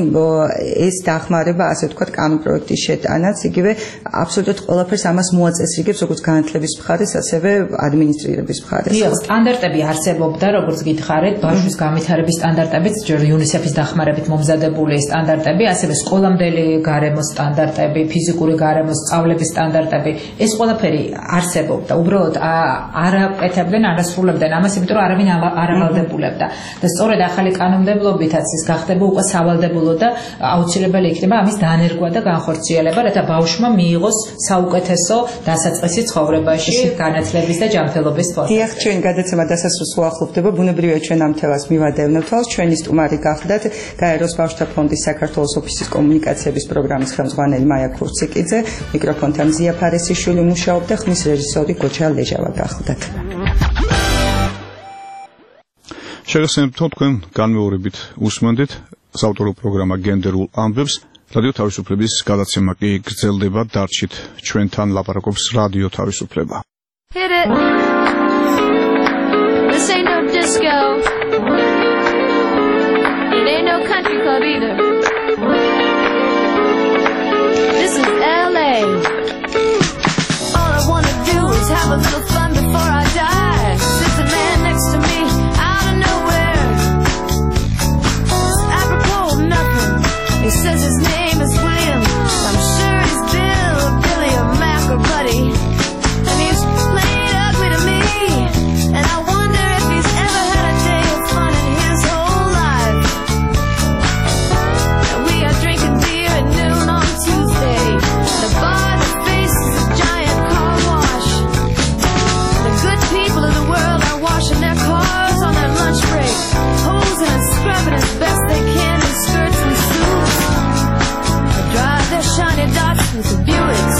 ეს დახმარება ასე ვთქვათ კანონპროექტის შეტანაც იგივე აბსოლუტურად ყველაფერს ამას მოაწესრიგებს როგორც განათლების მხარეს ასევე ადმინისტრირების მხარეს დიახ სტანდარტები არსებობდა როგორც გითხარით ბავშვის განვითარების სტანდარტებიც ჯერ იუნისეფის დახმარებით მომზადებული სტანდარტები ასევე სკოლამდელი გარემოს სტანდარტები ფიზიკური გარემოს სწავლების სტანდარტები ეს ყველაფერი არსებობდა უბრალოდ არ აკეთებდნენ არასრულებდნენ ამას იმიტომ რომ არავინ არ ავალდებულებდა და სწორედ ახალი კანონმდებლობითაც ის გახდება უკვე სავალდებულო და აუცილებელი იქნება ამის დანერგვა და განხორციელება რათა ბავშვმა მიიღოს საუკეთესო დასაწყისი ცხოვრებაში განათლების და ჯანმრთელობის თვალსაზრისით. დიახ, ჩვენ გადაცემა დასასრულს უახლოვდება. ბუნებრივია ჩვენ ამ თემას მივადევნებთ თვალს. ჩვენი სტუმარი გახლდათ გაეროს ბავშვთა ფონდის საქართველოს ოფისის კომუნიკაციების პროგრამის ხელმძღვანელი მაია ქურციკიძე, მიკროფონთან ზია ფარესიშვილი მუშაობდა, ხმის რეჟისორი გოჩა ლეჟავა გახლდათ. შეგახსენებთ თქვენ განმეორებით უსმენთ საავტორო პროგრამა გენდერულ ამბებს. რადიო თავისუფლების გადაცემა კი გრძელდება დარჩით ჩვენთან ლაპარაკობს რადიო თავისუფლება. Hit it. This ain't no disco. It ain't no country club either. This is L A. All I wanna do is have a little fun before I die. Sits a man next to me out of nowhere. Apropos of nothing. He says his name is William. I'm sure he's Bill or Billy or Mac or Buddy. And he's played ugly to me. And I wonder if he's ever had a day of fun in his whole life. And we are drinking beer at noon on Tuesday. The bar that faces It's a Buick